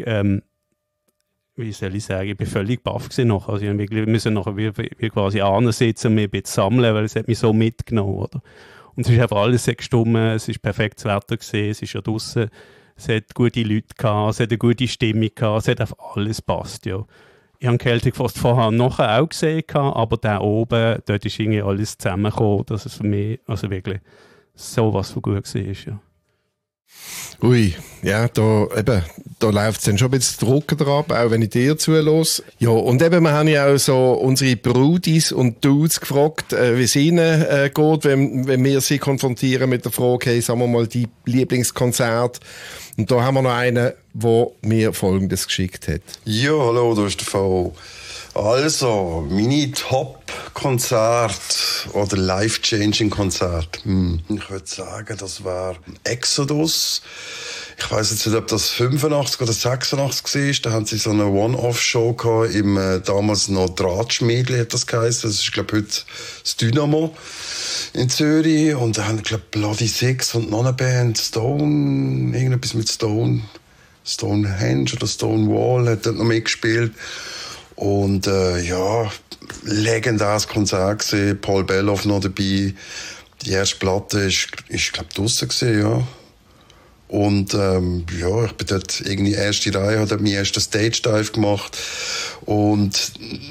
wie soll ich sagen, ich bin völlig baff gewesen noch. Also wir müssen nachher wie quasi ansitzen und mich ein bisschen sammeln, weil es hat mich so mitgenommen, oder? Und es ist einfach alles sehr gestimmt, es ist perfektes Wetter gewesen, es ist ja draussen, es hat gute Leute gehabt, es hat eine gute Stimmung gehabt, es hat einfach alles passt, ja. Ich habe Celtic Frost vorher und nachher auch gesehen, aber da oben, dort ist irgendwie alles zusammengekommen, dass es für mich also wirklich so was von gut war, ja. Ui, ja, da läuft es dann schon ein bisschen Druck drauf, auch wenn ich dir zuhöre. Ja, und eben, wir haben ja auch so unsere Brudis und Dudes gefragt, wie es ihnen geht, wenn wir sie konfrontieren mit der Frage, hey, sagen wir mal, die Lieblingskonzert. Und da haben wir noch einen, der mir Folgendes geschickt hat. Ja, hallo, da ist der V. Also, meine Top-Konzert oder Life-Changing-Konzert. Ich würde sagen, das war Exodus. Ich weiss jetzt nicht, ob das 85 oder 86 war. Da haben sie so eine One-Off-Show gehabt im damals noch Drahtschmiedli, hat das geheißen. Das ist, glaube ich, heute das Dynamo in Zürich. Und da haben, glaube ich, Bloody Six und noch eine Band, Stone, irgendetwas mit Stonehenge oder Stonewall hat dort noch mitgespielt. Und legendäres Konzert gesehen, Paul Belloff noch dabei. Die erste Platte ist glaube draussen gewesen, ja. Und ich bin dort irgendwie erste Reihe, habe dort meinen ersten Stage-Dive gemacht. Und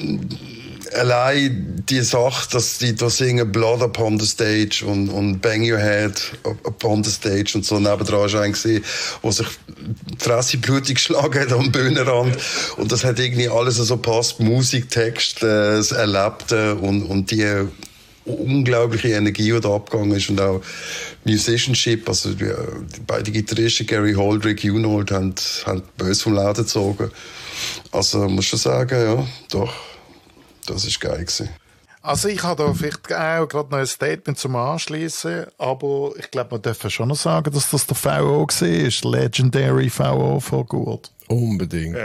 allein die Sache, dass die da singen Blood upon the Stage und Bang Your Head upon the Stage und so, nebendran war einer gewesen, wo sich die Fresse blutig geschlagen hat am Bühnenrand. Und das hat irgendwie alles so passt, Musik, Text, das Erlebte und die unglaubliche Energie, die da abgegangen ist und auch Musicianship, also die beiden Gitarristen, Gary Holt, Rick Hunold, haben böse vom Laden gezogen. Also muss schon sagen, ja, doch, das ist geil gewesen. Also ich habe da vielleicht auch gerade noch ein Statement zum Anschließen, aber ich glaube, man darf schon noch sagen, dass das der VO war, Legendary VO von Gurt. Unbedingt.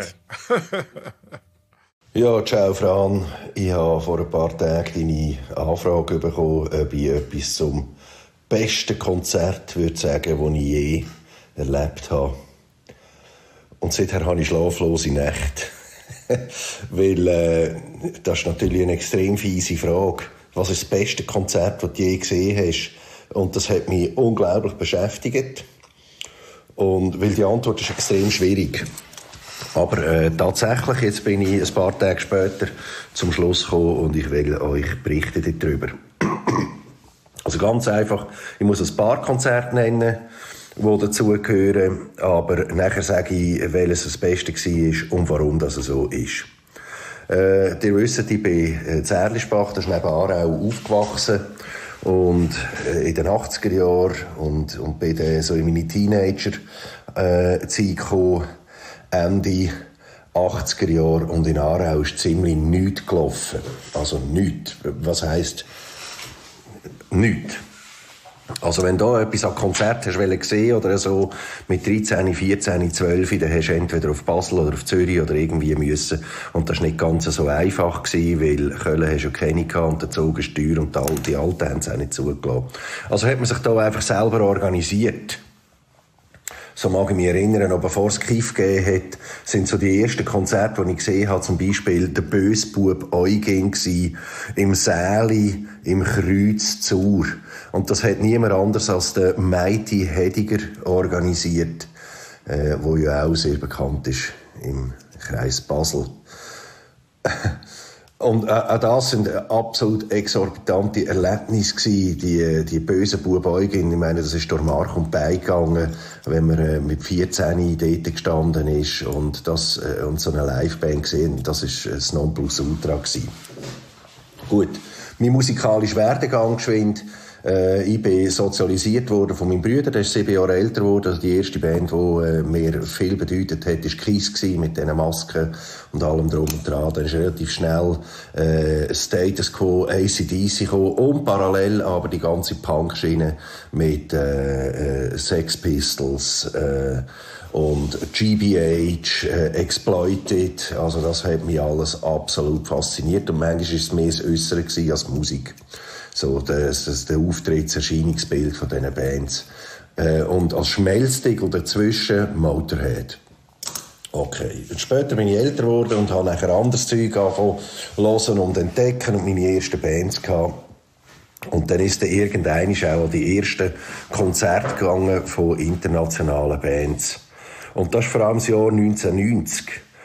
Ja, ciao Fran. Ich habe vor ein paar Tagen deine Anfrage bekommen, ob ich etwas zum besten Konzert würde sagen, das ich je erlebt habe. Und seither habe ich schlaflose Nächte. Weil das ist natürlich eine extrem fiese Frage. Was ist das beste Konzert, das du je gesehen hast? Und das hat mich unglaublich beschäftigt. Und weil die Antwort ist extrem schwierig. Aber tatsächlich, jetzt bin ich ein paar Tage später zum Schluss gekommen und ich will euch berichten darüber. Also ganz einfach, ich muss ein paar Konzerte nennen, die dazugehören, aber nachher sage ich, welches das Beste war und warum das so ist. Ihr wisst, ich bin in Zärlischbach, das ist neben Aarau, aufgewachsen und in den 80er Jahren und bin dann so in meine Teenager-Zeit gekommen, Ende 80er Jahre, und in Aarau ist ziemlich nichts gelaufen. Also nichts. Was heisst nichts? Also wenn du etwas an Konzert hast gesehen oder so, mit 13, 14, 12, dann hast du entweder auf Basel oder auf Zürich oder irgendwie müssen. Und das war nicht ganz so einfach gewesen, weil Köln hast du keine gehabt und der Zug ist teuer und die Alten haben es auch nicht zugelassen. Also hat man sich da einfach selber organisiert. So mag ich mich erinnern, aber bevor es Kiff gegeben hat, sind so die ersten Konzerte, die ich gesehen habe, zum Beispiel der Bösbub Eugen im Säli, im Kreuz Zur. Und das hat niemand anders als der Mighty Hediger organisiert, wo ja auch sehr bekannt ist im Kreis Basel. Und auch das sind absolut exorbitante Erlebnisse gewesen, die bösen Buben. Ich meine, das ist durch Mark und Bein gegangen, wenn man mit 14 dort gestanden ist und so eine Liveband gesehen. Das ist das Nonplusultra gewesen. Gut, mein musikalischer Werdegang geschwind. Ich bin sozialisiert worden von meinem Bruder, der ist 7 Jahre älter geworden. Also die erste Band, die mir viel bedeutet hat, war Kiss mit diesen Masken und allem drum und dran. Dann ist relativ schnell Status Quo, AC/DC gekommen und parallel aber die ganze Punk-Schiene mit Sex Pistols und GBH, Exploited. Also das hat mich alles absolut fasziniert und manchmal war es mehr das Äußere als Musik. So, das der Auftrittserscheinungsbild von diesen Bands. Und als Schmelztiegel dazwischen Motorhead. Okay. Und später bin ich älter geworden und habe nachher anderes Zeug angefangen hören und entdecken und meine ersten Bands gehabt. Und dann ist dann irgendwann auch an die ersten Konzerte gegangen von internationalen Bands. Und das war vor allem das Jahr 1990.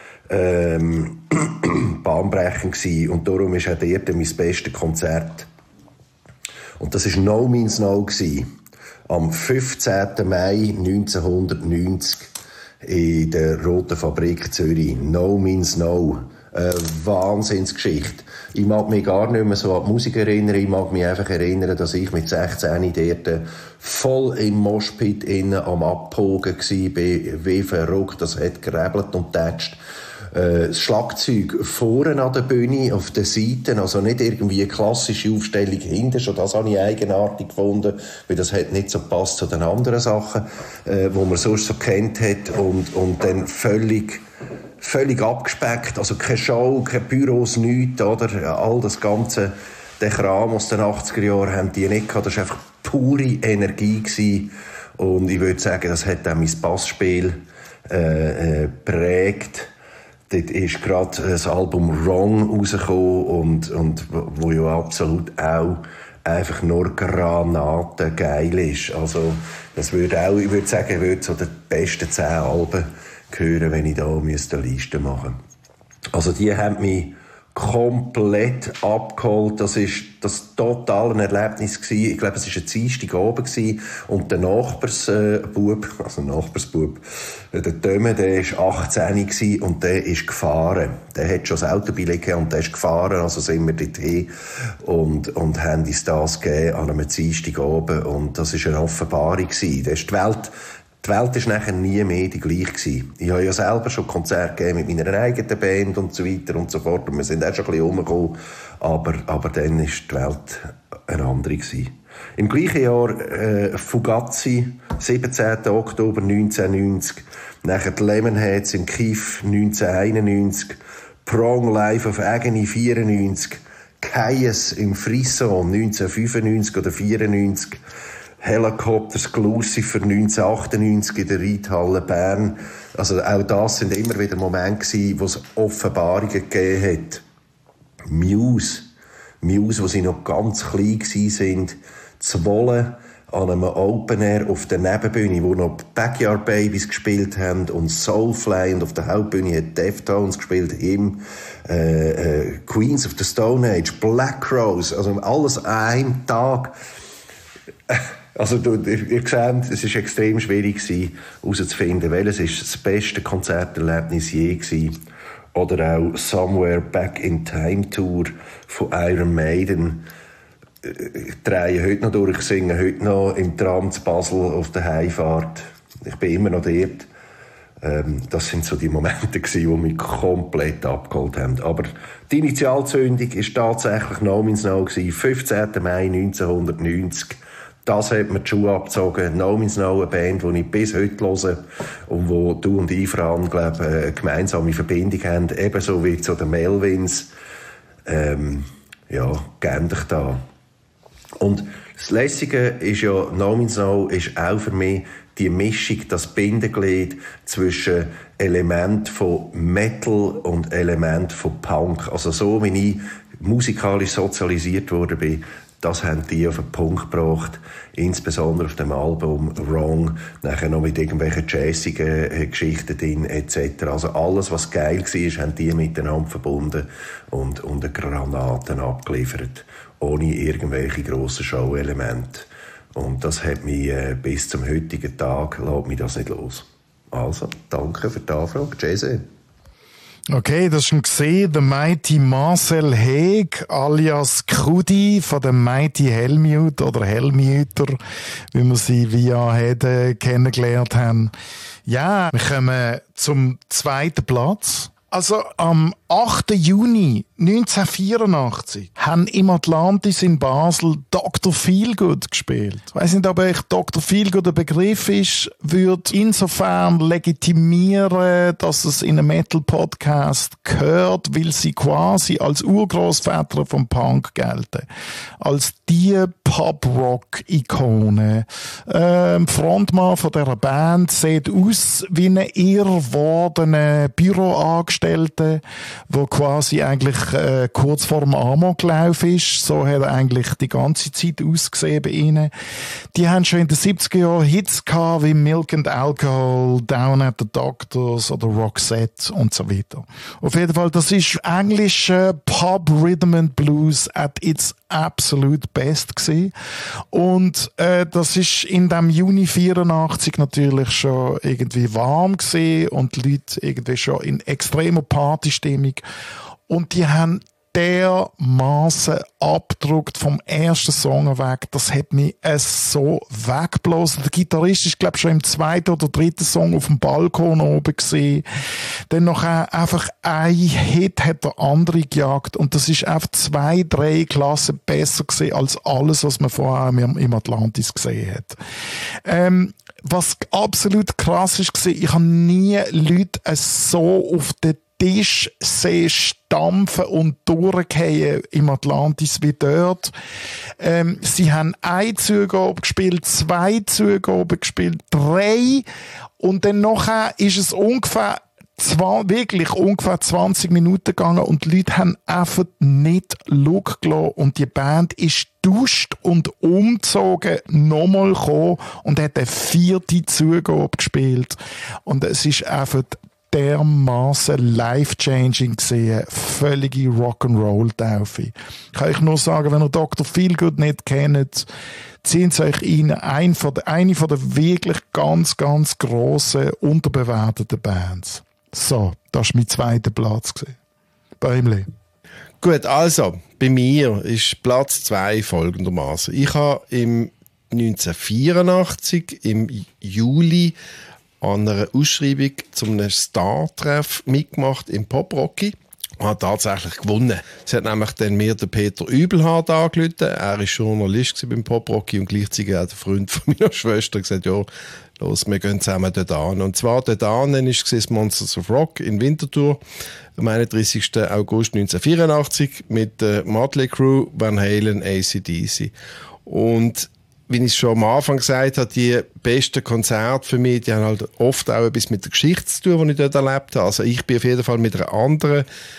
Bahnbrechend gewesen. Und darum ist auch dort mein bestes Konzert. Und das war No Means No gewesen. Am 15. Mai 1990 in der Roten Fabrik Zürich. No Means No. Wahnsinnsgeschichte. Ich mag mich gar nicht mehr so an die Musik erinnern. Ich mag mich einfach erinnern, dass ich mit 16 dort voll im Moshpit innen am Abpogen war. Wie verrückt, das hat gerebelt und tätscht. Das Schlagzeug vorne an der Bühne, auf den Seiten, also nicht irgendwie eine klassische Aufstellung hinten, schon das habe ich eigenartig gefunden, weil das hat nicht so gepasst zu den anderen Sachen, wo man sonst so kennt hat, und dann völlig abgespeckt, also keine Show, keine Büros, nichts, oder? All das Ganze, der Kram aus den 80er Jahren haben die nicht gehabt, das war einfach pure Energie gewesen. Und ich würde sagen, das hat auch mein Bassspiel prägt. Dort ist gerade das Album Wrong rausgekommen und wo ja absolut auch einfach nur granatengeil ist. Also, das würde auch, ich würde sagen, würde zu den besten 10 Alben gehören, wenn ich da eine Liste machen müsste. Also, die haben mich komplett abgeholt. Das ist das total ein Erlebnis gewesen. Ich glaube, es war ein Dienstagabend gewesen und der Nachbarsbub, der Töme, der war 18 gewesen und der ist gefahren. Der hat schon das Autobillett gehabt und der ist gefahren, also sind wir dorthin und haben uns das gegeben an einem Dienstagabend und das war eine Offenbarung gewesen. Da ist die Welt Die Welt ist nachher nie mehr die gleiche gewesen. Ich habe ja selber schon Konzerte gegeben mit meiner eigenen Band und so weiter und so fort. Und wir sind auch schon ein bisschen rumgekommen. Aber dann war die Welt eine andere gewesen. Im gleichen Jahr Fugazi, 17. Oktober 1990. Nachher die Lemonheads im Kiff 1991. Prong Life of Agony 94. Kaius im Frisson 1995 oder 94. Helicopters Lucifer 1998 in der Reithalle Bern. Also auch das sind immer wieder Momente gewesen, wo es Offenbarungen gegeben hat. Muse, wo sie noch ganz klein sind, Zwolle an einem Open Air auf der Nebenbühne, wo noch Backyard Babies gespielt haben und Soulfly, und auf der Hauptbühne hat Deftones gespielt, Queens of the Stone Age, Black Rose, also alles an einem Tag. Also, ihr seht, es war extrem schwierig herauszufinden, welches ist das beste Konzerterlebnis je gewesen. Oder auch Somewhere Back in Time Tour von Iron Maiden. Ich drehe heute noch durch, singe heute noch im Tram zu Basel auf der Heimfahrt. Ich bin immer noch dort. Das sind so die Momente gewesen, die mich komplett abgeholt haben. Aber die Initialzündung war tatsächlich No Means No gewesen, 15. Mai 1990. Das hat mir die Schuhe abgezogen. No Means No, eine Band, die ich bis heute höre und wo du und ich, Fran, glaube eine gemeinsame Verbindung haben. Ebenso wie zu den Melvins. Gern dich da. Und das Lässige ist ja, No Means No ist auch für mich die Mischung, das Bindeglied zwischen Element von Metal und Element von Punk. Also so, wie ich musikalisch sozialisiert worden bin, das haben die auf den Punkt gebracht, insbesondere auf dem Album Wrong, nachher noch mit irgendwelchen jazzigen Geschichten drin, etc. Also alles, was geil war, haben die miteinander verbunden und eine Granaten abgeliefert, ohne irgendwelche grossen Show-Elemente. Und das hat mich bis zum heutigen Tag, lässt mich das nicht los. Also, danke für die Anfrage, Jesse. Okay, das ist schon gesehen, der Mighty Marcel Heeg, alias Krudi von dem Mighty Helmut oder Helmüter, wie wir sie via Hede kennengelernt haben. Ja, wir kommen zum zweiten Platz. Also am 8. Juni 1984 haben im Atlantis in Basel Dr. Feelgood gespielt. Ich weiss nicht, ob euch Dr. Feelgood ein Begriff ist, würde insofern legitimieren, dass es in einem Metal-Podcast gehört, weil sie quasi als Urgroßväter vom Punk gelten. Als die Pop-Rock-Ikone. Frontmann von dieser Band sieht aus wie ein irrwordener Büroangestellter, der quasi eigentlich kurz vor dem Amoklauf ist. So hat er eigentlich die ganze Zeit ausgesehen bei ihnen. Die haben schon in den 70er Jahren Hits gehabt, wie Milk and Alcohol, Down at the Doctors oder Roxette und so weiter. Auf jeden Fall, das ist englische Pop, Rhythm and Blues at its absolute best gewesen. Und das ist in dem Juni 84 natürlich schon irgendwie warm gewesen und die Leute irgendwie schon in extremer Partystimmung. Und die haben dermaßen abgedruckt vom ersten Song weg. Das hat mich so weggeblasen. Der Gitarrist ist, glaube ich, schon im zweiten oder dritten Song auf dem Balkon oben gesehen. Dann noch einfach ein Hit hat der andere gejagt. Und das ist einfach 2-3 Klassen besser gewesen als alles, was man vorher im Atlantis gesehen hat. Was absolut krass ist, ich habe nie Leute so auf den Tisch sehen stampfen und durchgehen im Atlantis wie dort. Sie haben 1 Zugabe gespielt, 2 Zugaben gespielt, 3 und dann nachher ist es ungefähr 20 Minuten gegangen und die Leute haben einfach nicht Look gelassen und die Band ist duscht und umgezogen nochmal gekommen und hat eine 4. Zugabe gespielt und es ist einfach dermaßen life-changing gesehen, völlige Rock'n'Roll-Taufe. Ich kann euch nur sagen, wenn ihr Dr. Feelgood nicht kennt, zieht es euch rein, eine von der wirklich ganz, ganz grossen, unterbewerteten Bands. So, das war mein zweiter Platz. Bäumli. Gut, also, bei mir ist Platz 2 folgendermaßen. Ich habe im 1984 im Juli an einer Ausschreibung zu einem Star-Treff mitgemacht im Pop-Rocky. Und hat tatsächlich gewonnen. Es hat nämlich dann mir der Peter Übelhardt angerufen. Er war Journalist beim Pop-Rocky und gleichzeitig auch der Freund von meiner Schwester gesagt, ja, los, wir gehen zusammen dort an. Und zwar dort an war das Monsters of Rock in Winterthur am 31. August 1984 mit der Motley Crue, Van Halen, AC/DC. Und wie ich es schon am Anfang gesagt habe, die besten Konzerte für mich, die haben halt oft auch etwas mit der Geschichte zu tun, die ich dort erlebt habe. Also ich bin auf jeden Fall mit einer anderen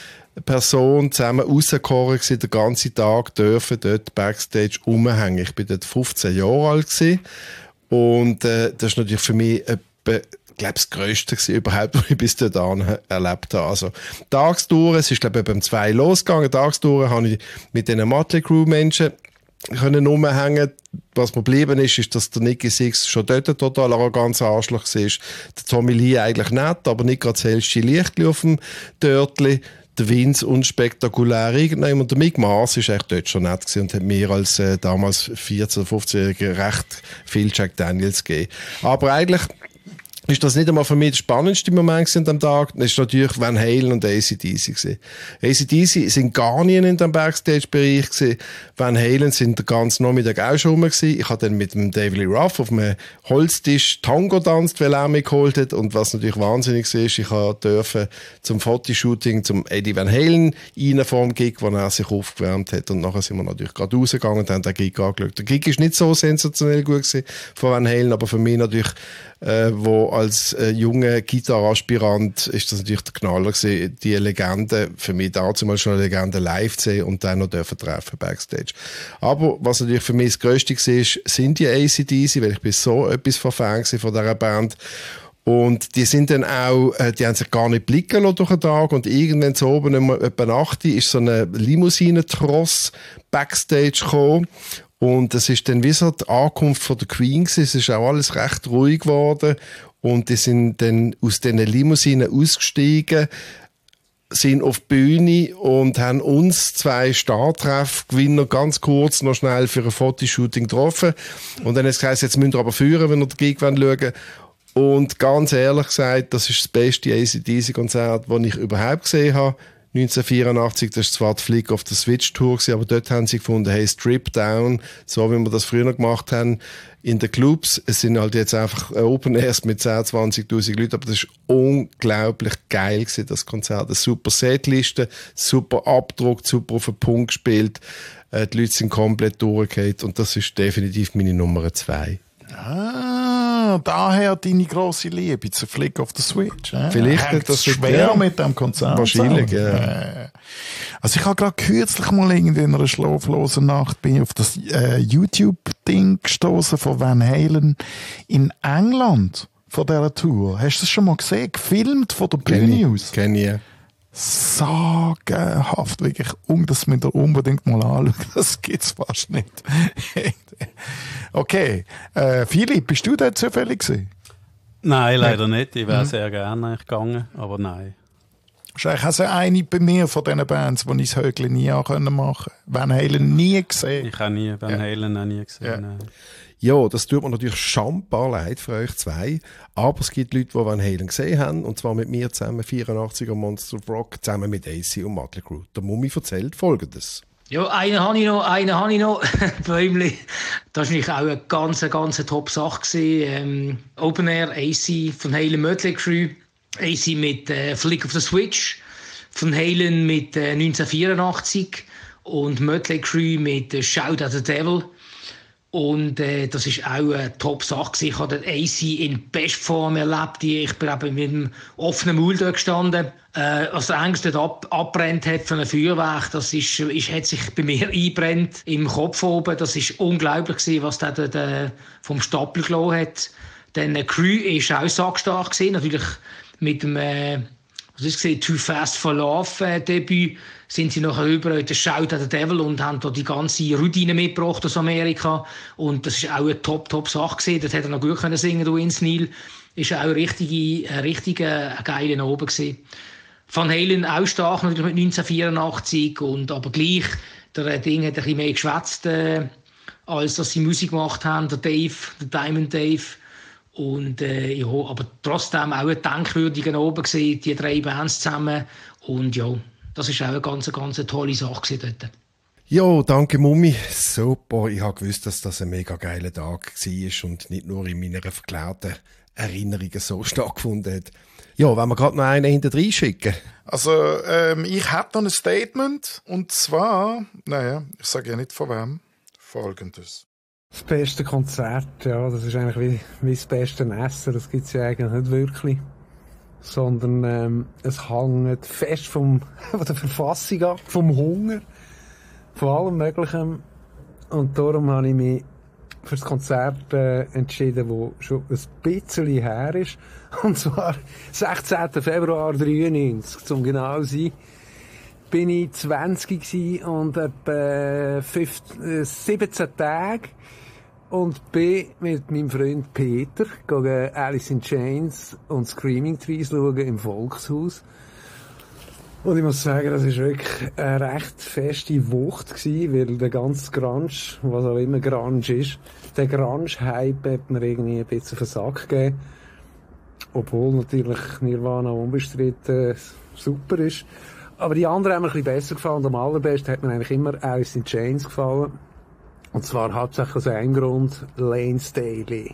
Person zusammen rausgekommen, den ganzen Tag dürfen dort Backstage rumhängen. Ich bin dort 15 Jahre alt gewesen. Und das ist natürlich für mich etwa, ich glaube, das Größte gewesen, überhaupt, was ich bis dahin erlebt habe. Also Tagsdauer, es ist glaube ich beim 2 losgegangen, Tagsdauer habe ich mit diesen Motley Crue Menschen können rumhängen. Was mir geblieben ist, dass der Nicky Sixx schon dort ein total arroganter Arschloch war. Der Tommy Lee eigentlich nett, aber nicht gerade das hellste Lichtchen auf dem Törtli. Der Vince unspektakulär irgendwann. Und der Mick Mars war echt dort schon nett gewesen und hat mir als damals 14- oder 15-Jähriger recht viel Jack Daniels gegeben. Aber eigentlich ist das nicht einmal für mich der spannendste Moment am Tag. Das ist natürlich Van Halen und AC/DC gewesen. AC/DC sind gar nie in dem Backstage-Bereich gewesen. Van Halen sind den ganzen Nachmittag auch schon rum gewesen. Ich habe dann mit dem David Lee Roth auf einem Holztisch Tango tanzt, weil er mich geholt hat. Und was natürlich wahnsinnig ist, ich durfte zum Fotoshooting zum Eddie Van Halen rein vor dem Gig, wo er sich aufgewärmt hat. Und nachher sind wir natürlich gerade rausgegangen und haben den Gig angeschaut. Der Gig ist nicht so sensationell gut gewesen von Van Halen, aber für mich natürlich wo als junger Gitarreaspirant ist das natürlich der Knaller gewesen, die Legende, für mich damals schon eine Legende live zu sehen und dann noch dürfen treffen Backstage. Aber was natürlich für mich das Größte war, sind die AC/DC, weil ich bin so etwas von Fan von dieser Band. Und die sind dann auch, die haben sich gar nicht blicken lassen durch den Tag und irgendwann so oben etwa 8 ist so eine Limousine-Tross Backstage gekommen. Und es ist dann wie so die Ankunft von der Queen gewesen. Es ist auch alles recht ruhig geworden. Und die sind dann aus diesen Limousinen ausgestiegen, sind auf die Bühne und haben uns 2 Starttreffgewinner ganz kurz noch schnell für ein Fotoshooting getroffen. Und dann hat es geheißen, jetzt müsst ihr aber führen, wenn ihr den Gig schauen wollt. Und ganz ehrlich gesagt, das ist das beste AC/DC-Konzert, das ich überhaupt gesehen habe. 1984, das war zwar die Flick of the Switch Tour, aber dort haben sie gefunden, hey, Strip Down, so wie wir das früher gemacht haben, in den Clubs. Es sind halt jetzt einfach Open Airs mit 10.000, 20.000 Leuten, aber das war unglaublich geil gewesen, das Konzert. Eine super Setliste, super Abdruck, super auf den Punkt gespielt. Die Leute sind komplett durchgefallen und das ist definitiv meine Nummer 2. Daher deine grosse Liebe zu Flick of the Switch. Vielleicht nicht das schwer mit dem Konzert. Wahrscheinlich, ja. Also ich habe gerade kürzlich mal irgendwie in einer schlaflosen Nacht bin ich auf das YouTube-Ding gestoßen von Van Halen in England von dieser Tour. Hast du das schon mal gesehen? Gefilmt von der Bühne aus? Kenn ich. Sagenhaft, wirklich. Das müsst ihr unbedingt mal anschauen. Das gibt's fast nicht. Okay. Philipp, bist du dort zufällig gewesen? Nein, leider nicht. Ich wäre sehr gerne gegangen, aber nein. Das ist eigentlich auch so eine bei mir von diesen Bands, die ich das Högli nie machen konnte. Van Halen nie gesehen. Ich habe Van Halen auch nie gesehen. Ja. Nein. Ja, das tut mir natürlich schambar leid für euch 2. Aber es gibt Leute, die Van Halen gesehen haben. Und zwar mit mir zusammen, 84er Monster of Rock, zusammen mit AC und Motley Crue. Der Mummi erzählt Folgendes. Ja, einen habe ich noch. Bäumli. Das war auch eine ganz Top-Sache gewesen. Open Air, AC, Van Halen, Motley Crue. AC mit Flick of the Switch. Van Halen mit 1984. Und Motley Crue mit Shout at the Devil. Und das ist auch eine Top-Sache. Ich habe den AC in Bestform erlebt. Ich bin eben mit einem offenen Maul dort gestanden. Als der Engst dort abbrennt hat von einem Feuerwerk, das hat sich bei mir eingebrennt im Kopf oben. Das war unglaublich gewesen, was der dort vom Stapel gelassen hat. Dann Crew war auch sackstark gewesen. Natürlich mit dem Too Fast for Love Debüt sind sie nachher über den Shout at the Devil und haben da die ganze Routine mitgebracht aus Amerika. Und das war auch eine Top-Sache gewesen. Das hätte er noch gut können singen, du Vince Neil. Ist auch ein richtiger geiler Oben gewesen. Van Halen auch stark, natürlich mit 1984. Aber gleich, der Ding hat ein bisschen mehr geschwätzt als dass sie Musik gemacht haben, der Diamond Dave. Und ja, aber trotzdem auch ein denkwürdiger Abend gesehen, die 3 Bands zusammen. Und ja, das ist auch eine ganz tolle Sache dort. Ja, danke Mummi. Super. Ich habe gewusst, dass das ein mega geiler Tag war und nicht nur in meiner verklärten Erinnerungen so stattgefunden hat. Ja, wenn wir gerade noch einen hinterher schicken. Also, ich hätte noch ein Statement. Und zwar, ich sage ja nicht von wem, folgendes. Das beste Konzert, ja, das ist eigentlich wie das beste Essen. Das gibt es ja eigentlich nicht wirklich. Sondern es hängt fest von der Verfassung ab, vom Hunger, von allem Möglichen. Und darum habe ich mich für das Konzert entschieden, das schon ein bisschen her ist. Und zwar 16. Februar 1993, zum genau zu sein. Bin ich 20 gewesen und etwa 17 Tage. Und bin mit meinem Freund Peter gegen Alice in Chains und Screaming Trees schauen im Volkshaus. Und ich muss sagen, das war wirklich eine recht feste Wucht gewesen, weil der ganze Grunge, was auch immer Grunge ist, der Grunge-Hype hat mir irgendwie ein bisschen auf den Sack gegeben. Obwohl natürlich Nirvana unbestritten super ist. Aber die anderen haben mir ein bisschen besser gefallen. Und am allerbesten hat mir eigentlich immer Alice in Chains gefallen. Und zwar hauptsächlich aus einem Grund, Layne Staley.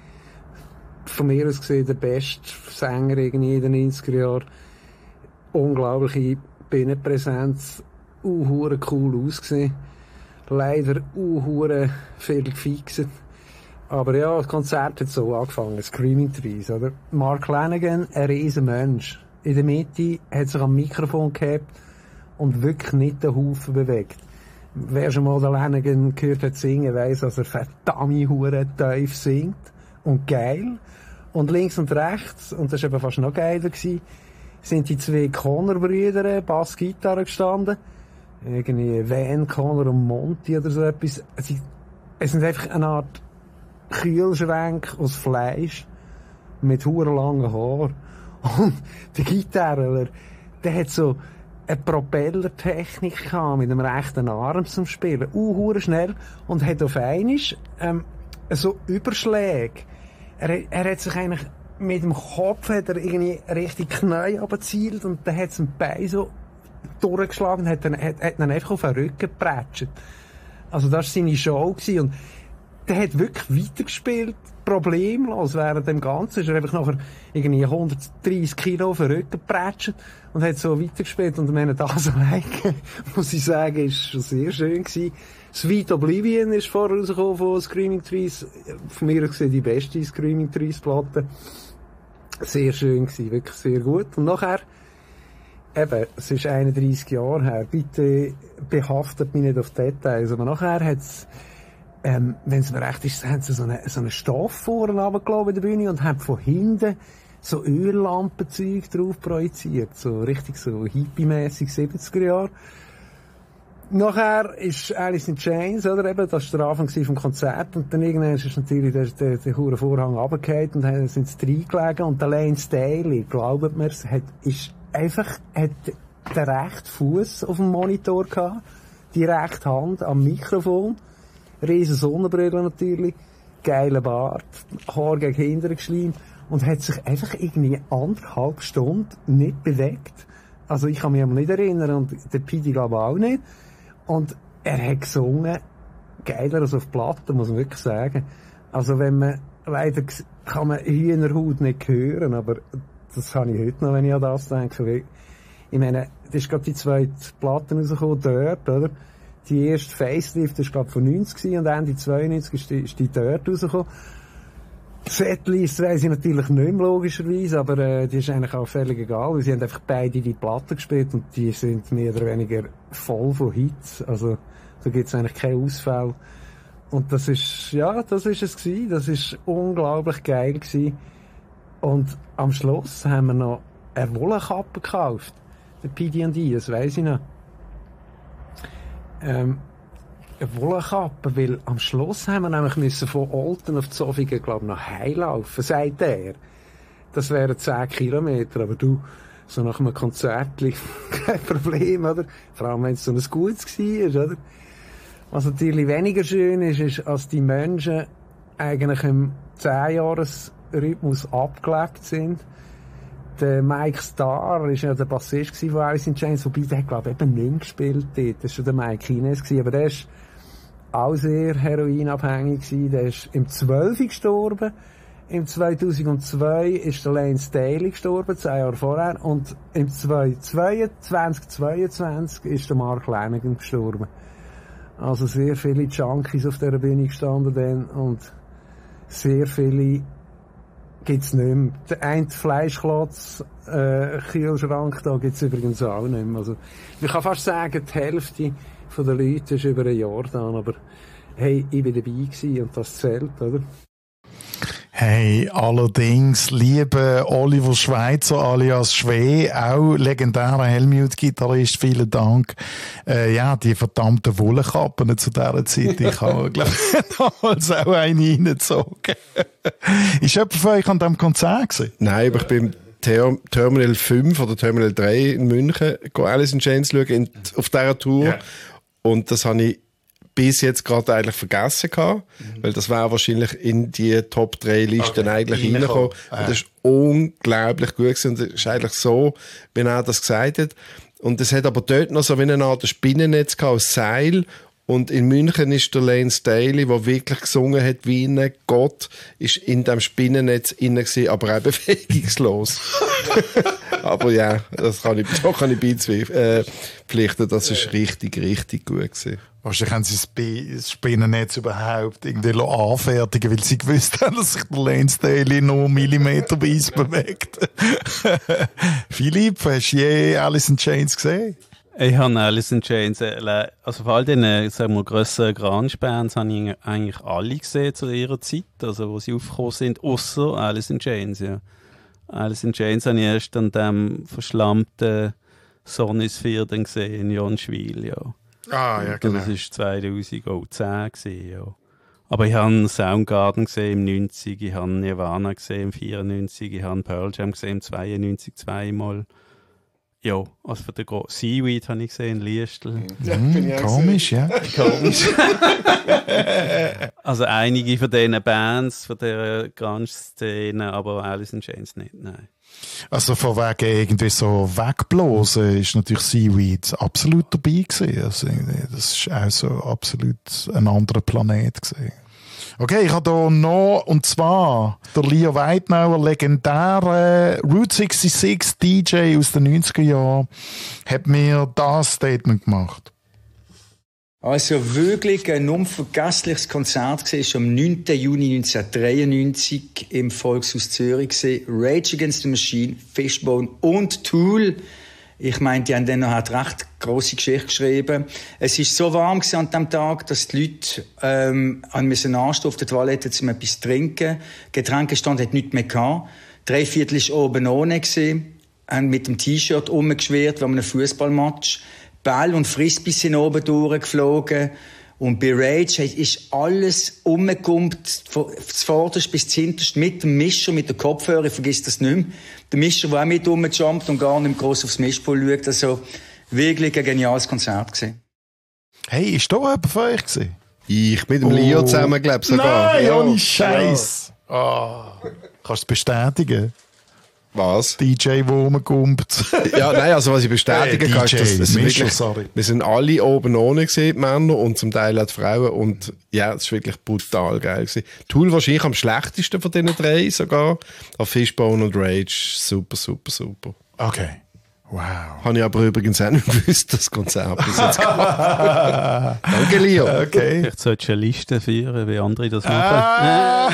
Von mir aus gesehen der beste Sänger irgendwie in den 90er Jahren. Unglaubliche Bühnenpräsenz, hure cool ausgesehen. Leider hure viel gefixt. Aber ja, das Konzert hat so angefangen, Screaming Trees, oder? Mark Lanegan, ein riesen Mensch. In der Mitte hat sich am Mikrofon gehabt und wirklich nicht den Haufen bewegt. Wer schon mal den Lanegan gehört hat singen, weiss, dass er verdammt hure tief singt. Und geil. Und links und rechts, und das war eben fast noch geiler gewesen, sind die 2 Connor-Brüder, Bass-Gitarre gestanden. Irgendwie Van, Connor und Monty oder so etwas. Es sind einfach eine Art Kühlschrank aus Fleisch mit hure langen Haaren. Und der Gitarrer, der hat so eine Propellertechnik gehabt, mit einem rechten Arm zum Spielen. Hure schnell. Und hat auf einmal so Überschläge. Er hat sich eigentlich mit dem Kopf hat er irgendwie richtig Knie abgezielt und dann hat sein Bein so durchgeschlagen und hat dann einfach auf den Rücken geprätscht. Also das war seine Show gewesen. Und der hat wirklich weitergespielt, problemlos während dem Ganzen. Ist er einfach nachher irgendwie 130 Kilo auf den Rücken geprätscht und hat so weitergespielt. Und wenn das allein, muss ich sagen, ist schon sehr schön gewesen. Sweet Oblivion ist vorher rausgekommen von Screaming Trees. Von mir aus gesehen die beste Screaming Trees Platte. Sehr schön gewesen, wirklich sehr gut. Und nachher, eben, es ist 31 Jahre her, bitte behaftet mich nicht auf Details, aber nachher hat's, wenn es mir recht ist, haben sie so einen Stoff vorne runtergelassen in der Bühne und haben von hinten so Öllampenzeug drauf projiziert. So richtig so hippie-mässig 70er Jahre. Nachher ist Alice in Chains, oder eben, das war der Anfang vom Konzert, und dann irgendwann ist natürlich der hure Vorhang runtergefallen und dann sind sie reingelegen und der Layne Staley, glaubt mir's, hat den rechten Fuß auf dem Monitor gehabt, die rechte Hand am Mikrofon, riesen Sonnenbrille natürlich, geiler Bart, Haar gegen hinten geschleimt und hat sich einfach irgendwie 1,5 Stunden nicht bewegt. Also ich kann mich aber nicht erinnern und der Pidi glaube ich auch nicht. Und er hat gesungen, geiler als auf Platte, muss man wirklich sagen. Also leider kann man Hühnerhaut nicht hören, aber das habe ich heute noch, wenn ich an das denke. Ich meine, das ist gerade die zweite Platte rausgekommen, Dirt, oder? Die erste Facelift ist glaube ich von 90 und Ende 92 ist die Dirt rausgekommen. Setlist weiss ich natürlich nicht mehr, logischerweise, aber die ist eigentlich auch völlig egal, weil sie haben einfach beide die Platten gespielt und die sind mehr oder weniger voll von Hits, also da gibt's eigentlich keinen Ausfall. Und das ist es gewesen, das ist unglaublich geil gewesen. Und am Schluss haben wir noch eine Wollenkappe gekauft, der PD&D, das weiss ich noch. Eine Wollenkappe, weil am Schluss haben wir nämlich von Olten auf Zofingen, glaube ich, noch heimlaufen, sagt er. Das wären 10 Kilometer, aber du, so nach einem Konzert, kein Problem, oder? Vor allem, wenn es so ein gutes war, oder? Was natürlich weniger schön ist, als die Menschen eigentlich im 10-Jahres-Rhythmus abgelebt sind. Der Mike Starr war ja der Bassist von Alice in Chains, wobei der, glaube ich, eben nicht mehr gespielt dort. Das war schon der Mike Inez, aber der ist auch sehr heroinabhängig gewesen. Der ist im 12 gestorben. Im 2002 ist der Lane Staley gestorben, 10 Jahre vorher. Und im 2022 ist der Mark Lanegan gestorben. Also sehr viele Junkies auf dieser Bühne gestanden dann und sehr viele gibt's nicht mehr. Der eine Fleischklotz, Kühlschrank, da gibt's übrigens auch nicht mehr. Also, ich kann fast sagen, die Hälfte der Leute ist über ein Jahr da, aber hey, ich war dabei gewesen und das zählt, oder? Hey, allerdings, liebe Oliver Schweizer alias Schwee, auch legendärer Helmut-Gitarrist, vielen Dank. Ja, die verdammten Wollenkappen zu dieser Zeit, ich habe, glaube ich, damals auch eine reingezogen. Ist jemand von euch an diesem Konzert gewesen? Nein, aber ich bin Terminal 5 oder Terminal 3 in München Alice in Chains schauen, auf dieser Tour. Yeah. Und das habe ich bis jetzt gerade eigentlich vergessen gehabt, weil das wäre wahrscheinlich in die Top 3 Listen eigentlich reingekommen. Und das ist unglaublich gut gewesen. Und das ist eigentlich so, wie er das gesagt hat. Und es hat aber dort noch so wie eine Art Spinnennetz gehabt aus Seil. Und in München ist der Lane Staley, der wirklich gesungen hat wie ein Gott, ist in diesem Spinnennetz innen gewesen, aber auch bewegungslos. Aber ja, da kann ich beipflichten, das ist richtig, richtig gut gewesen. Wahrscheinlich haben sie das Spinnennetz überhaupt irgendwie anfertigen, weil sie gewusst haben, dass sich der Lane Staley nur millimeterweise bewegt. Philipp, hast du je Alice in Chains gesehen? Ich habe Alice in Chains, also vor allem den, sagen wir, grösseren Grunge-Bands habe ich eigentlich alle gesehen zu ihrer Zeit, also wo sie aufgekommen sind, ausser Alice in Chains, ja. Alice in Chains habe ich erst an dem verschlammten Sonisphere dann gesehen in Jonschwil, ja. Ah, ja, genau. Das war 2010 gewesen, ja. Aber ich habe Soundgarden gesehen im 90, ich habe Nirvana gesehen im 94, ich habe Pearl Jam gesehen im 92 zweimal. Ja, also von der Seaweed habe ich gesehen in Liestel. Ja, komisch, ja. Komisch. Also einige von diesen Bands, von dieser Grunge-Szene, aber Alice in Chains nicht, nein. Also von wegen irgendwie so wegblasen ist natürlich Seaweed absolut dabei gewesen. Also das ist auch so absolut ein anderer Planet gewesen. Okay, ich habe hier noch, und zwar der Leo Weidnauer, legendäre Route 66 DJ aus den 90er Jahren, hat mir das Statement gemacht. Also wirklich ein unvergessliches Konzert war am 9. Juni 1993 im Volkshaus Zürich. Rage Against the Machine, Fishbone und Tool. Ich meine, die haben dann noch eine recht grosse Geschichte geschrieben. Es war so warm an diesem Tag, dass die Leute anstehen auf der Toilette um etwas zu trinken. Getränkestand hat nichts mehr gehabt. 3/4 war oben ohne, haben mit dem T-Shirt rumgeschwirrt wie an einem Fußballmatch. Ball und Frisbees sind oben durchgeflogen. Und bei Rage ist alles umgekumpelt, von vorderst bis hinterst, mit dem Mischer, mit dem Kopfhörer, ich vergiss das nicht mehr. Der Mischer, der auch mit rumjumpt und gar nicht gross aufs Mischpult schaut. Also wirklich ein geniales Konzert gewesen. Hey, ist da jemand von euch gewesen? Ich mit dem Leo zusammen, glaube ich, sogar. Nein, ohne Scheiß. Oh. Kannst du es bestätigen? Was? DJ, wo rumkommt. Ja, nein, also was ich bestätigen kann, ist, dass wir sind alle oben ohne gesehen, die Männer, und zum Teil auch die Frauen, und ja, das ist wirklich brutal geil gewesen. Tool wahrscheinlich am schlechtesten von diesen 3 sogar, auf Fishbone und Rage, super, super, super. Okay. Wow. Habe ich aber übrigens auch nicht gewusst, das Konzert bis jetzt gemacht. Danke, Leo. Okay. Vielleicht solltest du eine Liste führen, wie andere das machen.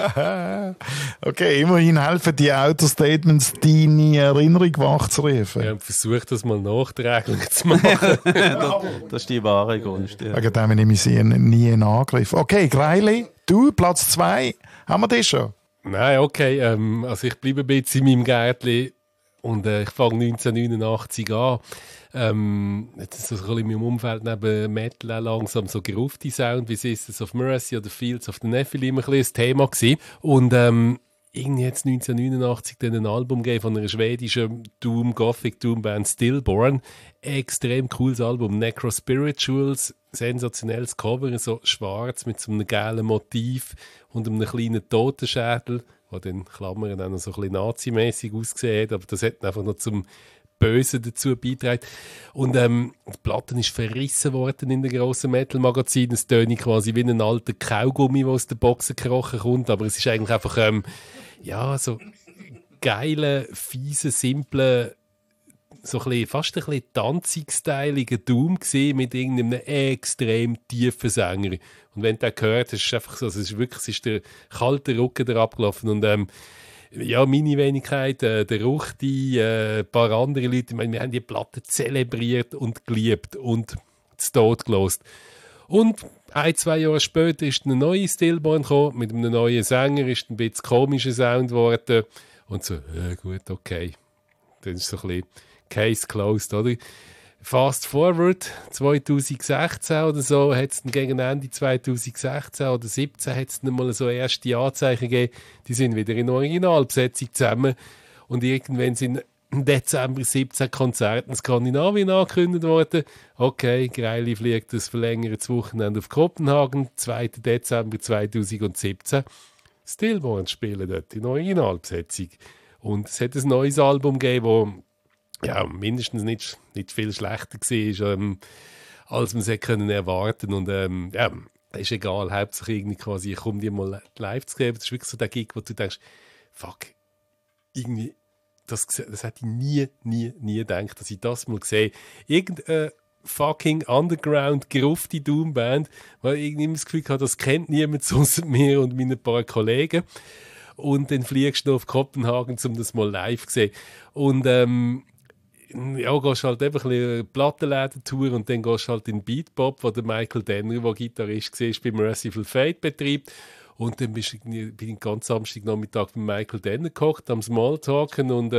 Okay, immerhin helfen die Autostatements, deine Erinnerung wachzurufen. Ja, und versuch das mal nachträglich zu machen. Das ist die wahre Gunst. Ja. Wegen dem nehme ich sie nie in Angriff. Okay, Greili, du, Platz 2, haben wir das schon? Nein, okay, also ich bleibe ein bisschen in meinem Gärtchen. Und ich fange 1989 an. Jetzt so ein bisschen in meinem Umfeld neben Metal langsam so gerufte Sound, wie Sisters of Mercy oder Fields of the Nephilim ein bisschen das Thema gewesen. Und irgendwie jetzt 1989 dann ein Album gegeben von einer schwedischen Gothic Doom Band Stillborn. Extrem cooles Album, Necrospirituals. sensationelles Cover, so schwarz mit so einem gelben Motiv und einem kleinen Totenschädel, der dann Klammern auch noch so ein bisschen nazimässig ausgesehen hat, aber das hat einfach noch zum Bösen dazu beitragen. Und die Platte ist verrissen worden in den grossen Metal-Magazinen. Es tönt quasi wie ein alter Kaugummi, der aus der Boxen gekrochen kommt, aber es ist eigentlich einfach so geile, fiese, simple, so ein bisschen, fast ein bisschen Danzig-styliger Doom gewesen, mit irgendeinem extrem tiefen Sänger. Und wenn du den gehört hast, ist es einfach so, es ist der kalte Rücken da abgelaufen. Und meine Wenigkeit, der Ruchti, ein paar andere Leute, ich meine, wir haben die Platte zelebriert und geliebt und zu Tod gelost. Und 1-2 Jahre später ist eine neue Stillborn gekommen, mit einem neuen Sänger, ist ein bisschen komischer Sound geworden. Und so, gut, okay. Dann ist so ein bisschen Case closed, oder? Fast forward, 2016 oder so, hat es gegen Ende 2016 oder 2017 hat es mal so erste Anzeichen gegeben, die sind wieder in Originalbesetzung zusammen. Und irgendwann sind im Dezember 17 Konzerte in Skandinavien angekündigt worden. Okay, Greili fliegt das verlängertes Wochenende auf Kopenhagen, 2. Dezember 2017. Stillborn spielen dort in Originalbesetzung. Und es hat ein neues Album gegeben, das mindestens nicht viel schlechter war, als man es hätte erwarten können. Und ist egal, hauptsächlich irgendwie quasi, ich komme dir mal live zu geben. Das ist wirklich so der Gig, wo du denkst, fuck, irgendwie, das hätte ich nie gedacht, dass ich das mal sehe. Irgendeine fucking underground gerufte Doomband, weil ich irgendwie das Gefühl hatte, das kennt niemand außer mir und meinen paar Kollegen. Und dann fliegst du noch auf Kopenhagen, um das mal live zu sehen. Und gehst halt einfach ein bisschen Plattenläden-Tour und dann gehst du halt in Beatpop, wo der Michael Denner, der Gitarrist war, bei Merciful Fate betreibt. Und dann bin ich ganz Samstagnachmittag bei Michael Denner gekocht, am Smalltalken und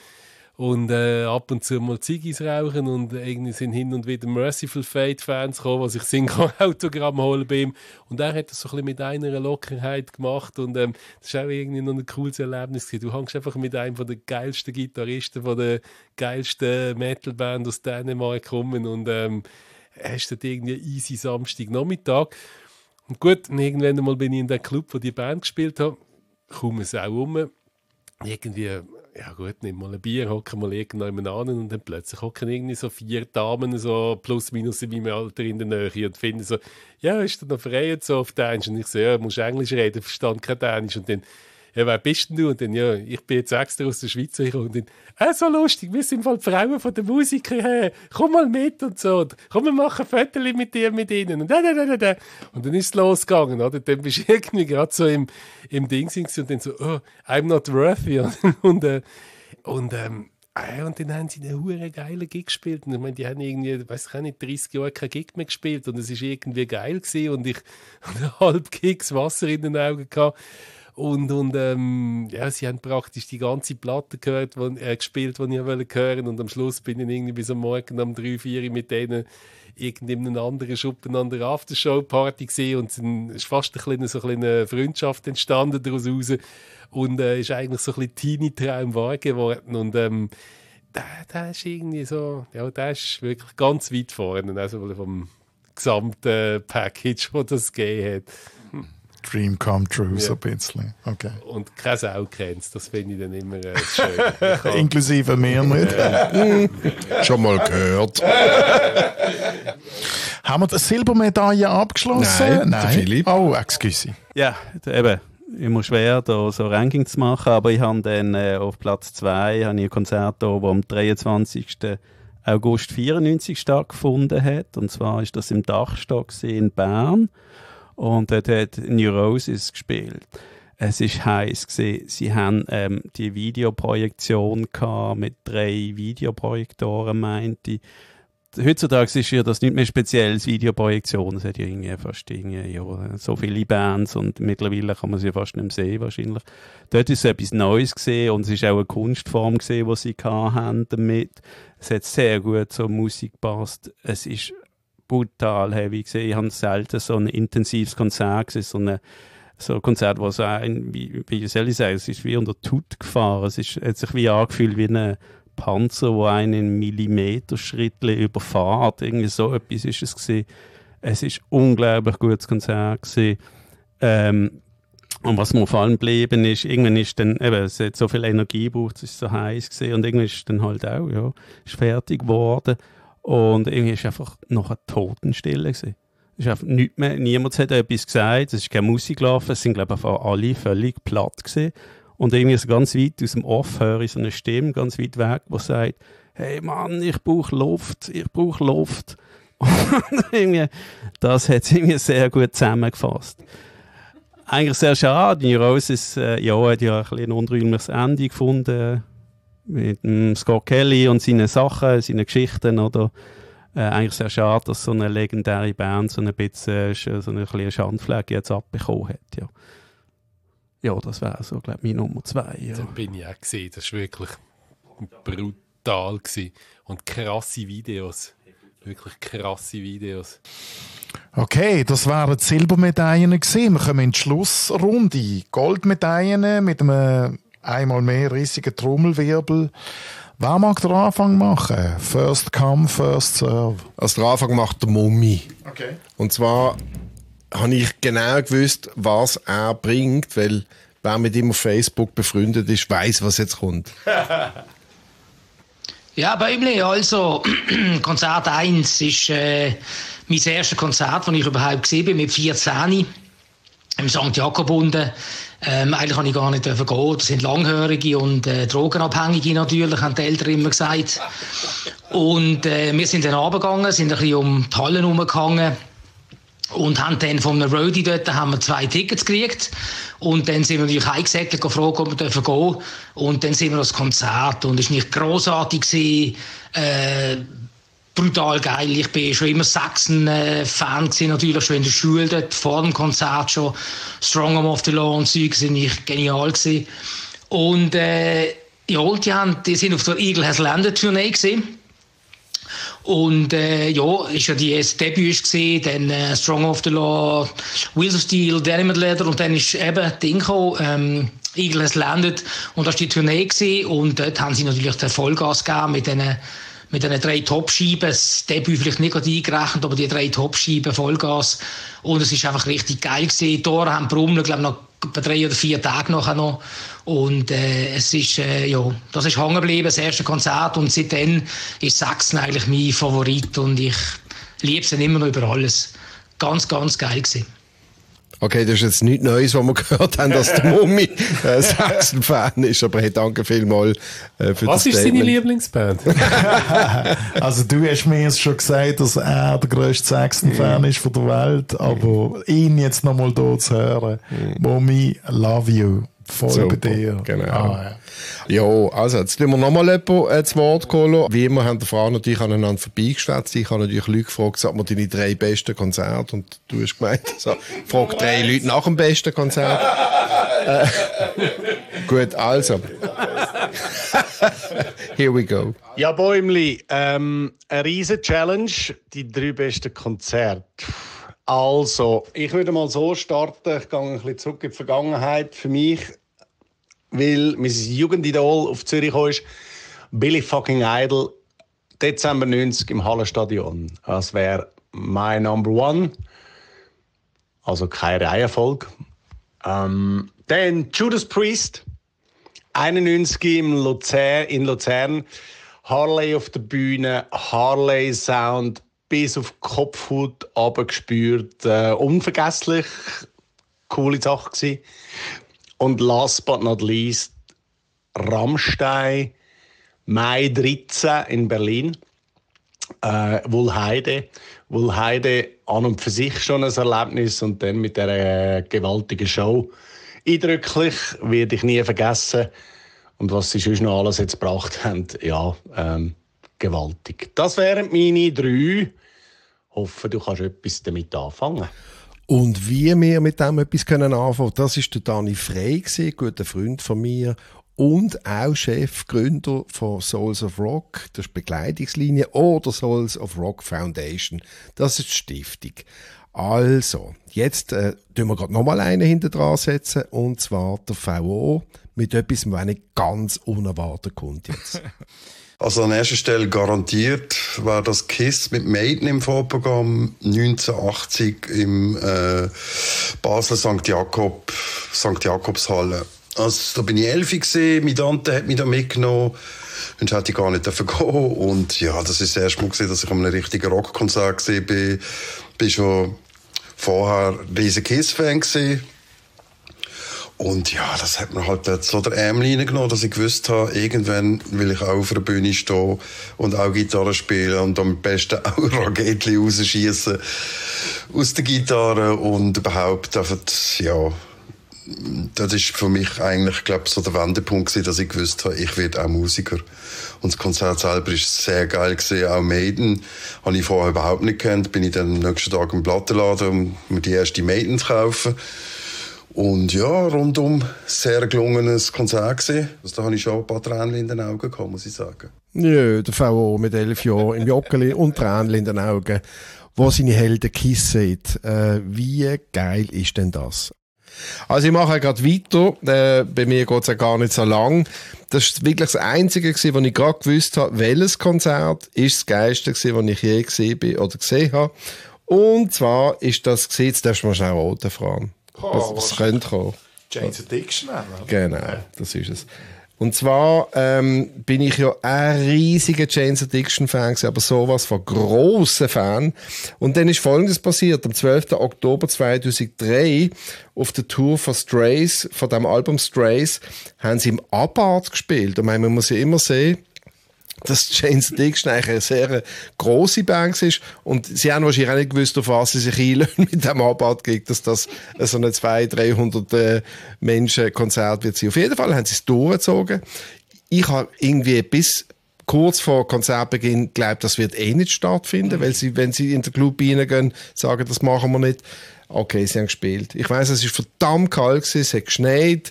ab und zu mal Ziggis rauchen und irgendwie sind hin und wieder Merciful Fate-Fans gekommen, die sich Synchro-Autogramm holen bei ihm. Und er hat das so ein bisschen mit einer Lockerheit gemacht und das war auch irgendwie noch ein cooles Erlebnis gewesen. Du hängst einfach mit einem der geilsten Gitarristen, von der geilsten Metal-Band aus Dänemark kommen und hast dort irgendwie einen easy Samstagnachmittag. Und gut, und irgendwann mal bin ich in den Club, wo die Band gespielt hat, komme es auch rum. Irgendwie, ja gut, nimm mal ein Bier, hocken mal irgendjemand an und dann plötzlich hocken irgendwie so 4 Damen, so plus minus in meinem Alter in der Nähe und finden so, ja, ist da noch frei und so auf Dänisch? Und ich so, ja, musst Englisch reden, verstand kein Dänisch. Und dann, ja, wer bist denn du? Und dann, ja, ich bin jetzt extra aus der Schweiz gekommen. Und dann, so lustig, wir sind voll die Frauen von den Musikern, hey, komm mal mit und so. Und komm, wir machen Fotos mit dir, mit ihnen. Und Und dann ist es losgegangen, oder? Dann bist du irgendwie gerade so im Ding und dann so, oh, I'm not worthy. Und dann haben sie einen huere geilen Gig gespielt. Und ich meine, die haben irgendwie, weiß ich auch nicht, 30 Jahre keinen Gig mehr gespielt. Und es war irgendwie geil gewesen. Und ich hatte halb Gigs Wasser in den Augen gehabt. Und sie haben praktisch die ganze Platte gespielt, die ich hören wollte. Und am Schluss bin ich irgendwie bis am Morgen um 3-4 mit denen in einem anderen Schuppen an der Aftershow-Party gesehen. Und es ist fast eine kleine Freundschaft entstanden daraus raus. Und ist eigentlich so ein bisschen Teenie-Traum wahr geworden. Und der ist irgendwie so, ja, der ist wirklich ganz weit vorne, also vom gesamten Package, das das gegeben hat. Dream come true, ja. So ein bisschen. Okay. Und keine Sau kennst, das finde ich dann immer schön. Inklusive mir nicht. Schon mal gehört. Haben wir die Silbermedaille abgeschlossen? Nein. Philipp. Oh, excuse. Ja, eben. Immer schwer, da so Ranking zu machen, aber ich habe dann auf Platz 2 ein Konzert da, das am 23. August 1994 stattgefunden hat. Und zwar ist das im Dachstock in Bern. Und dort hat Neurosis gespielt. Es war heiß gewesen. Sie haben die Videoprojektion gehabt mit 3 Videoprojektoren, meinte ich. Heutzutage ist ja das nicht mehr spezielles Videoprojektion. Es hat ja fast so viele Bands und mittlerweile kann man sie fast nicht mehr sehen wahrscheinlich. Dort ist es etwas Neues gesehen und es war auch eine Kunstform gesehen, die sie hatten damit. Es hat sehr gut zur Musik gepasst. Es ist brutal heavy gesehen. Ich habe selten so ein intensives Konzert gesehen, so ein Konzert, wo so wie soll ich sagen, es ist wie unter die Haut gefahren. Es hat sich wie angefühlt wie ein Panzer, der einen Millimeterschritt überfährt. Irgendwie so etwas ist es gewesen. Es ist unglaublich gutes Konzert gewesen. Und was mir vor allem geblieben ist, irgendwann ist dann, eben, es hat so viel Energie gebraucht, es ist so heiß gewesen, und irgendwann ist dann halt auch, ja, ist fertig geworden. Und irgendwie ist einfach noch eine Totenstille gewesen. Es ist einfach nichts mehr, niemand hat etwas gesagt, es ist keine Musik gelaufen, es sind, glaube ich, einfach alle völlig platt gewesen. Und irgendwie so ganz weit aus dem Off höre ich so eine Stimme, ganz weit weg, die sagt, hey Mann, ich brauche Luft. Und irgendwie, das hat es irgendwie sehr gut zusammengefasst. Eigentlich sehr schade. New Roses hat ja ein bisschen ein unrühmliches Ende gefunden mit dem Scott Kelly und seinen Sachen, seinen Geschichten. Oder eigentlich sehr schade, dass so eine legendäre Band so ein bisschen so eine kleine Schandfleck jetzt abbekommen hat. Ja, ja, das wäre so, glaube ich, meine Nummer 2. Ja. Da bin ich auch gesehen. Das war wirklich brutal gewesen. Und krasse Videos. Wirklich krasse Videos. Okay, das waren die Silbermedaillen gewesen. Wir kommen in die Schlussrunde. Goldmedaillen mit einem einmal mehr riesigen Trommelwirbel. Wer mag den Anfang machen? First come, first serve. Also den Anfang macht der Mummi. Okay. Und zwar habe ich genau gewusst, was er bringt, weil wer mit ihm auf Facebook befreundet ist, weiss, was jetzt kommt. Ja, Bäumli, also Konzert 1 ist mein erstes Konzert, das ich überhaupt gesehen bin, mit 14 im St. Jakobunden. Eigentlich kann ich gar nicht gehen. Das sind Langhörige und Drogenabhängige natürlich, haben die Eltern immer gesagt. Und wir sind dann runtergegangen, sind ein bisschen um die Hallen herumgegangen und haben dann von einem Roadie dort haben wir 2 Tickets gekriegt. Und dann sind wir natürlich heimgesäckelt, gefragt, ob wir gehen dürfen. Und dann sind wir ans Konzert. Und es war nicht grossartig gewesen, brutal geil. Ich bin schon immer Saxon-Fan gewesen, natürlich schon in der Schule dort, vor dem Konzert schon. Strong Arm of the Law und Zeug sind nicht genial gewesen. Und, ja, die sind auf der Eagle Has Landed Tournee gewesen. Und ja, ist ja die erste Debüt gesehen, dann Strong of the Law, Wheels of Steel, Denim and Leather und dann ist eben Ding gekommen, Eagle Has Landed und das war die Tournee gewesen und dort haben sie natürlich den Vollgas gegeben mit den 3 Top-Scheiben, das Debüt vielleicht nicht gerade eingerechnet, aber die 3 Top-Scheiben Vollgas und es ist einfach richtig geil gewesen. Die Tore haben Brummel, glaube ich, noch etwa 3 oder 4 Tage nachher noch. Und es ist, ja, das ist hängen geblieben, das erste Konzert. Und seitdem ist Saxon eigentlich mein Favorit und ich liebe es immer noch über alles. Ganz, ganz geil gewesen. Okay, das ist jetzt nichts Neues, was wir gehört haben, dass der Mummi Saxon-Fan ist, aber hey, danke vielmals für das Was ist Statement. seine Lieblingsband? Also du hast mir jetzt schon gesagt, dass er der grösste Saxon-Fan ist von der Welt, aber ihn jetzt nochmal hier zu hören. Mummi, love you. Voll Super, bei dir. Genau. Ja, also jetzt müssen wir nochmal jemanden zu Wort kommen. Wie immer haben der Fran und ich aneinander vorbeigeschwätzt. Ich habe natürlich Leute gefragt, sag mir deine 3 besten Konzerte. Und du hast gemeint, so, frag 3 Leute nach dem besten Konzert. Gut, also. Here we go. Ja, Bäumli, eine riesen Challenge, die 3 besten Konzerte. Also, ich würde mal so starten, ich gehe ein bisschen zurück in die Vergangenheit. Für mich, weil mein Jugendidol auf Zürich ist, Billy fucking Idol, Dezember 90 im Hallenstadion. Das wäre mein Number One. Also keine Reihenfolge. Dann Judas Priest, 91 in Luzern. Harley auf der Bühne, Harley Sound, bis auf die Kopfhaut runtergespürt. Unvergesslich. Coole Sache gewesen. Und last but not least, Rammstein, Mai 13 in Berlin. Wuhlheide. Wuhlheide an und für sich schon ein Erlebnis und dann mit dieser gewaltigen Show. Eindrücklich, werde ich nie vergessen. Und was sie sonst noch alles jetzt gebracht haben, ja, gewaltig. Das wären meine 3. Hoffe, du kannst etwas damit anfangen. Und wie wir mit dem etwas anfangen können, das war der Dani Frey, ein guter Freund von mir und auch Chefgründer von Souls of Rock, das ist die Begleitungslinie, oder Souls of Rock Foundation, das ist die Stiftung. Also, jetzt tun wir gerade nochmal einen hinter dran setzen, und zwar der VO mit etwas, was nicht ganz unerwartet kommt jetzt. Also an erster Stelle garantiert war das KISS mit Maiden im Vorprogramm 1980 im Basel St. Jakobshalle. Also da bin ich 11 gewesen, meine Tante hat mich da mitgenommen. Sonst hätte ich gar nicht gehen dürfen. Und ja, das ist das erste Mal gewesen, dass ich an einem richtigen Rockkonzert gesehen bin. Bin schon vorher ein riesen KISS-Fan gewesen. Und ja, das hat mir halt so der Ärmel reingenommen, dass ich gewusst habe, irgendwann will ich auch auf der Bühne stehen und auch Gitarre spielen und am besten auch Raketli rausschießen aus der Gitarre und überhaupt einfach, ja, das ist für mich eigentlich, glaube ich, so der Wendepunkt gewesen, dass ich gewusst habe, ich werde auch Musiker. Und das Konzert selber ist sehr geil gewesen. Auch Maiden habe ich vorher überhaupt nicht gekannt. Bin ich dann am nächsten Tag im Plattenladen, um mir die erste Maiden zu kaufen. Und ja, rundum sehr gelungenes Konzert gewesen. Also da habe ich schon ein paar Tränen in den Augen gehabt, muss ich sagen. Ja, der VO mit 11 Jahren im Joggeli und Tränen in den Augen, wo seine Helden KISS sieht. Wie geil ist denn das? Also ich mache gerade weiter. Bei mir geht es ja gar nicht so lang. Das ist wirklich das Einzige gewesen, wo ich gerade gewusst habe, welches Konzert ist das Geilste gewesen, was ich je gesehen habe. Und zwar ist das gewesen, jetzt darfst du mal schnell roten fragen. Was könnte kommen? Jane's Addiction. Genau, das ist es. Und zwar bin ich ja ein riesiger Jane's Addiction-Fan gewesen, aber sowas von grossen Fan. Und dann ist Folgendes passiert. Am 12. Oktober 2003 auf der Tour von Strays, von dem Album Strays, haben sie im Abad gespielt. Und man muss ja immer sehen, dass Jane's Addiction eigentlich eine sehr grosse Band ist und sie haben wahrscheinlich auch nicht gewusst, auf was sie sich einlösen mit dem Abad-Gig, dass das so eine 200-300 Menschen Konzert wird sein. Auf jeden Fall haben sie es durchgezogen. Ich habe irgendwie bis kurz vor Konzertbeginn geglaubt, das wird eh nicht stattfinden, weil sie, wenn sie in den Club reingehen, sagen, das machen wir nicht. Okay, sie haben gespielt. Ich weiss, es war verdammt kalt gewesen, es hat geschneit.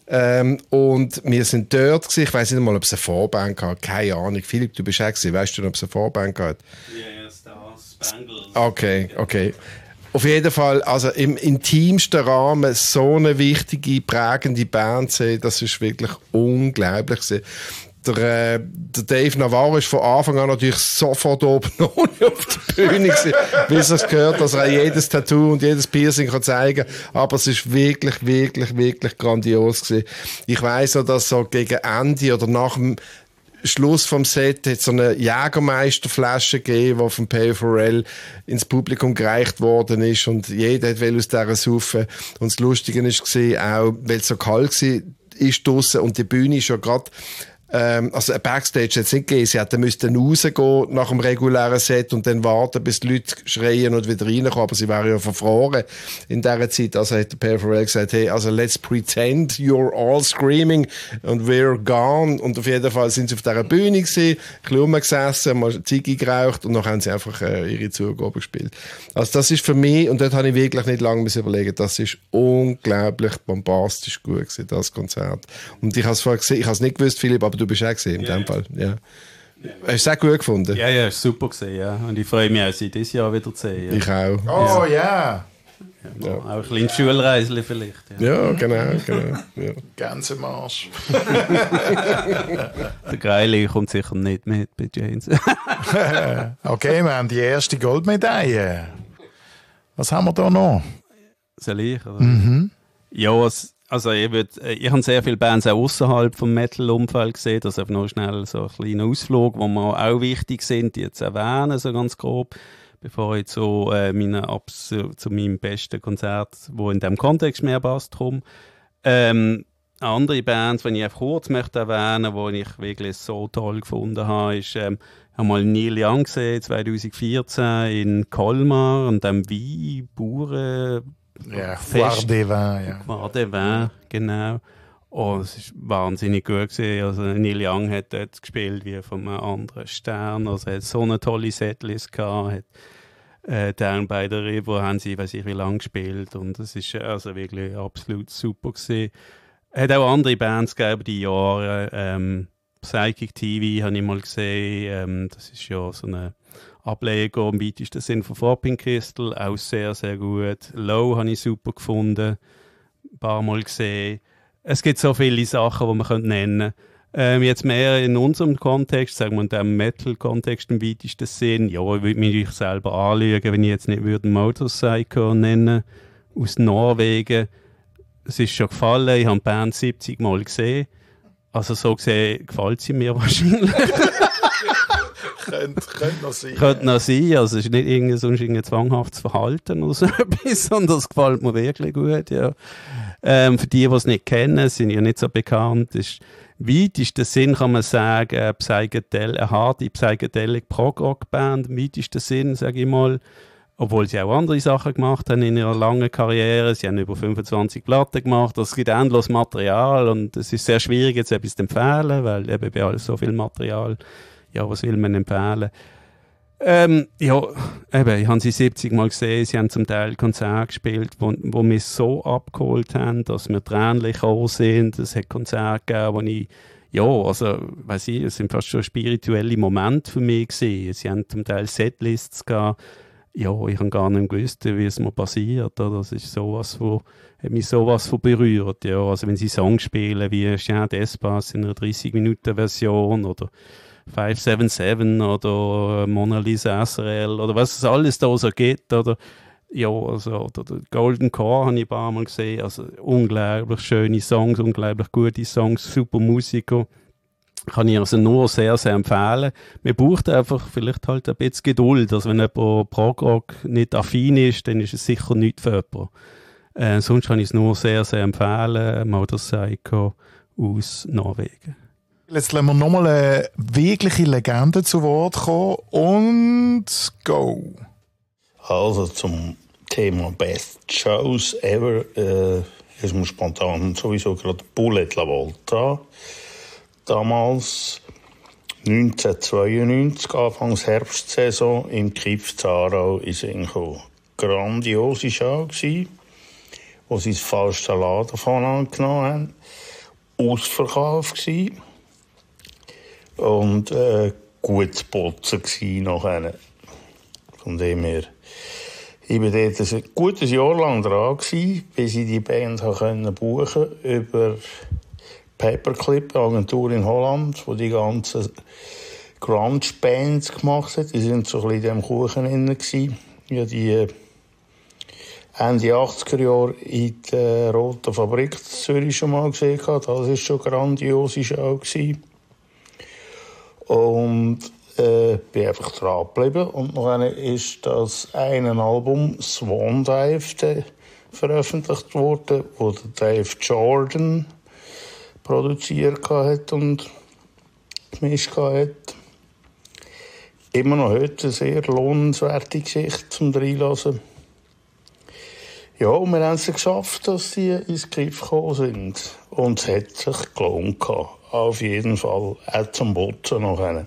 Und wir sind dort gewesen. Ich weiss nicht mal, ob es eine Vorband gab. Keine Ahnung. Philipp, du bist auch gewesen. Weißt du, ob es eine Vorband gab? Ja, Stars, Spangles. Okay. Auf jeden Fall, also im intimsten Rahmen so eine wichtige, prägende Band zu sehen, das ist wirklich unglaublich gewesen. Der Dave Navarro ist von Anfang an natürlich sofort oben ohne auf der Bühne gewesen, bis er es gehört, dass er jedes Tattoo und jedes Piercing kann zeigen kann. Aber es ist wirklich, wirklich, wirklich grandios gewesen. Ich weiss auch, dass so gegen Ende oder nach dem Schluss vom Set hat so eine Jägermeisterflasche gegeben, die von Pay Pharrell ins Publikum gereicht worden ist und jeder wollte aus dieser saufen. Und das Lustige war auch, weil es so kalt war, ist draussen und die Bühne ist ja gerade also ein Backstage hat es nicht gegeben. Sie hätten müssen rausgehen nach dem regulären Set und dann warten, bis die Leute schreien und wieder reinkommen. Aber sie wären ja verfroren in dieser Zeit. Also hat der Per Pharrell gesagt, hey, also let's pretend you're all screaming and we're gone. Und auf jeden Fall sind sie auf dieser Bühne gewesen, ein bisschen rumgesessen, mal Ziege geraucht und dann haben sie einfach ihre Zugabe gespielt. Also das ist für mich, und dort habe ich wirklich nicht lange überlegen, das ist unglaublich bombastisch gut gewesen, das Konzert. Und ich habe es vorher gesehen, ich habe es nicht gewusst, Philipp, aber du bist auch gesehen in dem Fall. Ja. Hast du es auch gut gefunden? Ja, ist super gesehen, ja. Und ich freue mich auch, sie dieses Jahr wieder zu sehen. Ja. Ich auch. Oh ja. Ja. Auch ein kleines Schulreisli vielleicht. Ja, genau. Ja. Gänsemarsch. Der Greili kommt sicher nicht mit bei Janes. Okay, wir haben die erste Goldmedaille. Was haben wir da noch? Soll ich? Oder? Ja, also ich habe sehr viele Bands auch außerhalb vom Metal-Umfeld gesehen, das ist noch schnell so ein kleiner Ausflug, wo mir auch wichtig sind, die jetzt erwähnen, so ganz grob, bevor ich zu meinem besten Konzert, wo in diesem Kontext mehr passt, komme. Andere Bands, die ich einfach kurz möchte erwähnen, die ich wirklich so toll gefunden habe, ist, ich habe mal Neil Young gesehen, 2014 in Colmar, an dem Weinbauern. Ja, Foire des Vins, ja. Foire des Vins, genau. Oh, es war wahnsinnig gut gewesen. Also Neil Young hat dort gespielt wie von einem anderen Stern. Also er hat so eine tolle Setlist gehabt. Down by the River haben sie, weiß ich wie lange gespielt. Und das ist also wirklich absolut super gewesen. Hat auch andere Bands gegeben über die Jahre. Psychic TV habe ich mal gesehen. Das ist ja so eine Ableger im weitesten Sinn von Fopping Crystal, auch sehr, sehr gut. Low habe ich super gefunden, ein paar Mal gesehen. Es gibt so viele Sachen, die man nennen Jetzt mehr in unserem Kontext, sagen wir in dem Metal-Kontext im weitesten Sinn, ja, ich würde mich selber anschauen, wenn ich jetzt nicht würde Motorcycle nennen aus Norwegen. Es ist schon gefallen, ich habe die Band 70 Mal gesehen. Also so gesehen gefällt sie mir wahrscheinlich. Könnte noch sein. Könnte noch sein, also es ist nicht irgendein zwanghaftes Verhalten oder so etwas, sondern das gefällt mir wirklich gut, ja. Für die es nicht kennen, sind ja nicht so bekannt, ist weitesten Sinn kann man sagen, eine harte Psychedelic Prog-Rock-Band, im weitesten Sinn, sage ich mal, obwohl sie auch andere Sachen gemacht haben in ihrer langen Karriere. Sie haben über 25 Platten gemacht, es gibt endlos Material und es ist sehr schwierig, jetzt etwas zu empfehlen, weil eben bei alles so viel Material, ja, was will man empfehlen? Ja, eben, ich habe sie 70 Mal gesehen, sie haben zum Teil Konzerte gespielt, wo mich so abgeholt haben, dass wir tränlich gekommen sind. Es hat Konzerte gegeben, wo ich, ja, also, weiss ich, es sind fast schon spirituelle Momente für mich gewesen. Sie haben zum Teil Setlists gehabt. Ja, ich habe gar nicht gewusst, wie es mir passiert, oder? Das ist sowas, hat mich sowas von berührt, ja. Also, wenn sie Songs spielen, wie Chien d'Espace in einer 30-Minuten-Version, oder 577 oder Mona Lisa SRL oder was es alles da so gibt, oder ja, also oder Golden Core habe ich ein paar Mal gesehen, also unglaublich schöne Songs, unglaublich gute Songs, super Musiker, kann ich also nur sehr, sehr empfehlen. Man braucht einfach vielleicht halt ein bisschen Geduld, also wenn jemand Prog-Rock nicht affin ist, dann ist es sicher nichts für jemanden. Sonst kann ich es nur sehr, sehr empfehlen, Motorcycle aus Norwegen. Jetzt lassen wir nochmal eine wirkliche Legende zu Wort kommen und go. Also zum Thema Best Shows ever ist mir spontan sowieso gerade Bullet La Volta. Damals 1992, Anfangs Herbstsaison im Kiff Zarau in Sinko. Grandiose Show gsi, wo sie das falsche Laden davon angenommen haben. Ausverkauf gsi. Und gut zu putzen gsi nachher. Von dem her. Ich war dort ein gutes Jahr lang dran gsi, bis ich die Band buchen konnte über Paperclip, eine Agentur in Holland, die die ganzen Grunge-Bands gemacht hat. Die sind so ein bisschen in diesem Kuchen drin gsi. Ja, die Ende 80er Jahre in der Roten Fabrik in Zürich schon mal gesehen. Das war schon eine grandiose Show gsi. Und bin einfach dran geblieben. Und noch ist das eine Album, Swan Dive, veröffentlicht worden, wo der Dave Jordan produziert hat und gemischt hat. Immer noch heute eine sehr lohnenswerte Geschichte zum Reinlassen. Ja, und wir haben es geschafft, dass sie ins Griff gekommen sind. Und es hat sich gelohnt gehabt. Auf jeden Fall. Auch zum Putzen noch einen.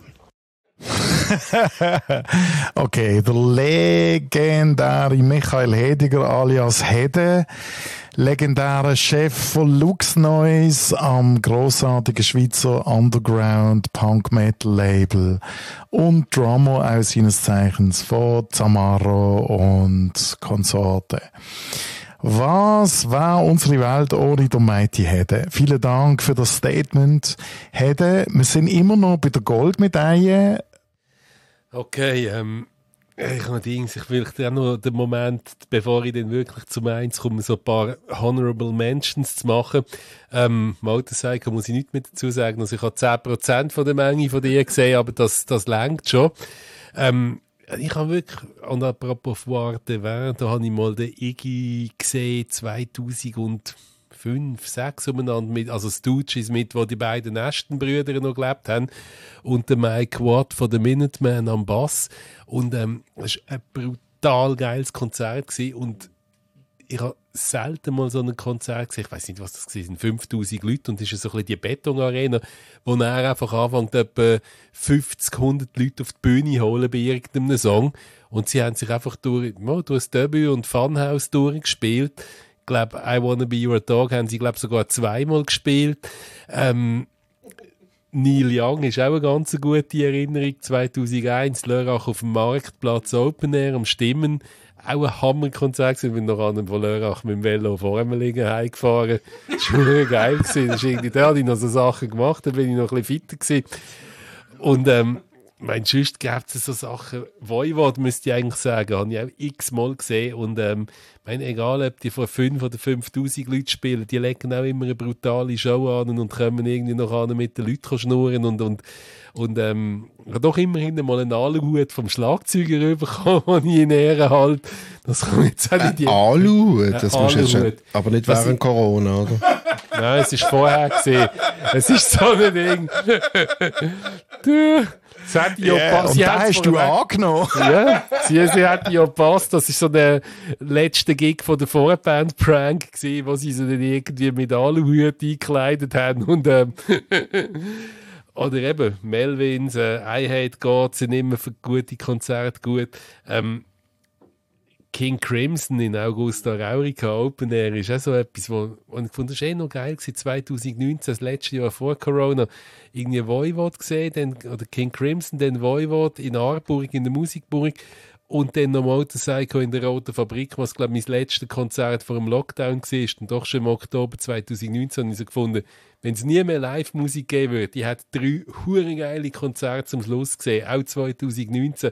Okay, der legendäre Michael Hediger alias Hede, legendärer Chef von Lux Noise am grossartigen Schweizer Underground Punk Metal Label und Drummer aus seines Zeichens von Zamaro und Konsorte. Was war unsere Welt ohne der Mighty Hede? Vielen Dank für das Statement. Hede, wir sind immer noch bei der Goldmedaille. Okay, ich will auch noch den Moment, bevor ich dann wirklich zum Eins komme, so ein paar Honorable Mentions zu machen. Motorcycle muss ich nicht mehr dazu sagen, also ich habe 10% von der Menge von dir gesehen, aber das reicht schon. Ich habe wirklich, und apropos Foire de Vin, da habe ich mal den Iggy gesehen, 2005, 2006 umeinander mit, also Stooges mit, wo die beiden Ashton-Brüder noch gelebt haben, und der Mike Watt von den Minutemen am Bass. Und das war ein brutal geiles Konzert gewesen. Und ich habe selten mal so ein Konzert gesehen, ich weiß nicht, was das war, sind 5000 Leute, und das ist so ein bisschen die Betonarena, wo er einfach anfängt, etwa 50, 100 Leute auf die Bühne holen bei irgendeinem Song, und sie haben sich einfach durch das Debüt und Funhouse durchgespielt. Ich glaube, I Wanna Be Your Dog haben sie, glaube sogar 2-mal gespielt. Neil Young ist auch eine ganz gute Erinnerung. 2001, Lörrach auf dem Marktplatz Open Air am Stimmen. auch ein Hammerkonzert gewesen. Ich bin noch an einem Volleurach mit dem Velo vor mir liegen heimgefahren. Das war schon geil gewesen. Das ist irgendwie, da habe ich noch so Sachen gemacht, da bin ich noch ein bisschen fitter gewesen. Und, sonst gibt es so Sachen, Voivod müsste ich eigentlich sagen, habe ich auch x-mal gesehen und egal ob die von 5 oder 5'000 Leuten spielen, die legen auch immer eine brutale Show an und kommen irgendwie noch an mit den Leuten schnurren und habe doch immerhin mal einen Aluhut vom Schlagzeuger bekommen, den ich in Ehren halte. Das kann ich jetzt auch nicht... Aluhut? Das musst du jetzt schon, aber nicht während Corona, oder? Nein, es war vorher gesehen. Es ist so ein Ding. Das hat ja gepasst. Und da hast du angenommen. Ja, sie hat ja gepasst. Das war so der letzte Gig von der Vorband-Prank gewesen, wo sie so dann irgendwie mit Aluhut eingekleidet haben und oder eben Melvins, I Hate God sind immer für gute Konzerte gut. King Crimson in Augusta Raurica Open Air ist auch so etwas, wo ich fand, das war noch geil gewesen, 2019, das letzte Jahr vor Corona, irgendwie Voivod gesehen, oder King Crimson, dann Voivod in Aarburg, in der Musikburg und dann noch Motorcycle in der Roten Fabrik, was, glaube ich, mein letztes Konzert vor dem Lockdown war, und doch schon im Oktober 2019 habe ich so gefunden, wenn es nie mehr Live-Musik geben würde, die hat 3 geile Konzerte zum Schluss gesehen, auch 2019.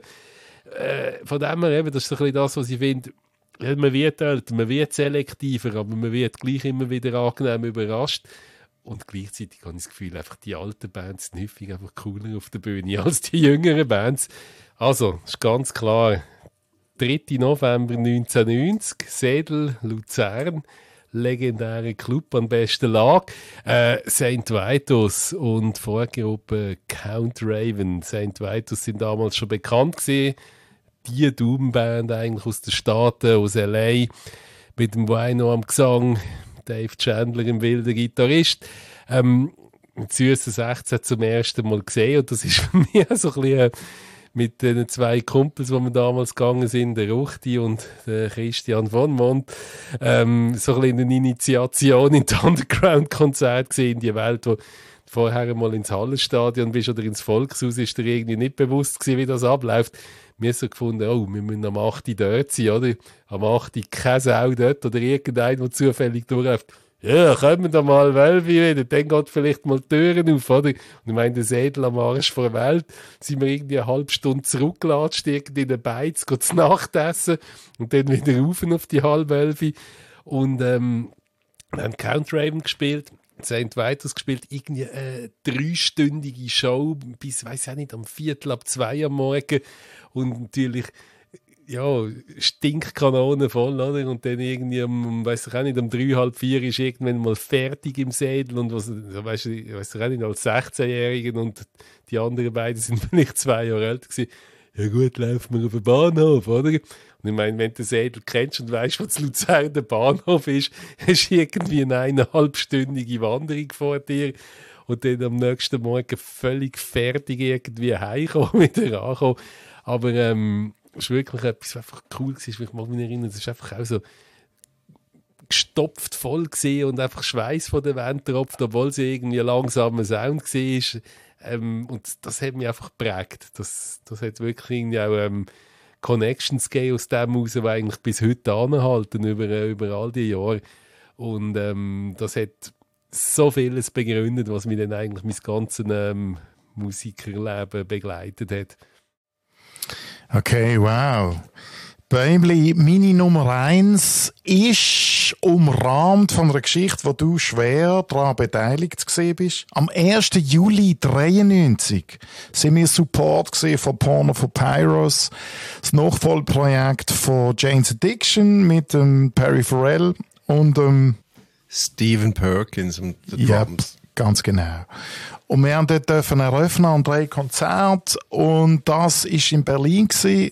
Von dem her eben, das ist so ein bisschen das, was ich finde, man wird älter, man wird selektiver, aber man wird gleich immer wieder angenehm überrascht. Und gleichzeitig habe ich das Gefühl, einfach die alten Bands sind häufig einfach cooler auf der Bühne als die jüngeren Bands. Also, ist ganz klar, 3. November 1990, Sedel, Luzern, legendärer Club an besten Lage. St. Vitus und Vorgruppe Count Raven. St. Vitus sind damals schon bekannt gewesen. Die Doom-Band eigentlich aus den Staaten, aus L.A. mit dem Wino am Gesang, Dave Chandler im wilden Gitarrist. Mit süßen 16 zum ersten Mal gesehen und das ist für mich so ein bisschen mit den 2 Kumpels, die wir damals gegangen sind, der Ruchti und der Christian von Mont, so ein bisschen eine Initiation in die Underground-Konzert gesehen, in die Welt, wo vorher mal ins Hallenstadion bist oder ins Volkshaus, ist dir irgendwie nicht bewusst gewesen, wie das abläuft. Wir haben so gefunden, oh, wir müssen am 8. dort sein, oder? Am 8. keine Sau dort oder irgendein, der zufällig durchläuft. Ja, kommen da mal Wölfe wieder, dann geht vielleicht mal die Türen auf, oder? Und ich meine, der Sedel am Arsch vor der Welt, sind wir irgendwie eine halbe Stunde zurückgelatscht, irgendwie in den Beiz, geht zu Nacht essen und dann wieder rauf auf die Halbwölfe. Und haben Count Raven gespielt, St. Vitus gespielt, irgendwie eine 3-stündige Show bis, weiss ich nicht, am 1:45 am Morgen und natürlich ja, Stinkkanone voll, oder? Und dann irgendwie weiss ich auch nicht, um 3:30 ist irgendwann mal fertig im Sädel und was, weiss ich auch nicht, als 16-Jährigen und die anderen beiden sind vielleicht 2 Jahre älter gewesen. Ja gut, laufen wir auf den Bahnhof, oder? Und ich meine, wenn du den Sädel kennst und weißt, wo zu Luzern der Bahnhof ist, hast du irgendwie eine 1,5-stündige Wanderung vor dir und dann am nächsten Morgen völlig fertig irgendwie heimkommen, wieder ankommen. Aber es war wirklich etwas, was einfach cool war. Ich mag mich erinnern, es ist einfach auch so gestopft voll gewesen und einfach Schweiß von der Wand tropft, obwohl es irgendwie ein langsamer Sound war. Und das hat mich einfach geprägt. Das hat wirklich irgendwie auch Connections gegeben aus dem raus, die eigentlich bis heute anhalten über all die Jahre. Und das hat so vieles begründet, was mich dann eigentlich mein ganzes Musikerleben begleitet hat. Okay, wow. Bäumli, meine Nummer 1 ist umrahmt von einer Geschichte, wo du schwer daran beteiligt gewesen bist. Am 1. Juli 1993 sind wir Support von Porno for Pyros, das Nachfolgeprojekt von Jane's Addiction mit Perry Farrell und Stephen Perkins und den Drums. Ja, ganz genau. Und wir haben dort eröffnen an 3 Konzerten und das war in Berlin gewesen,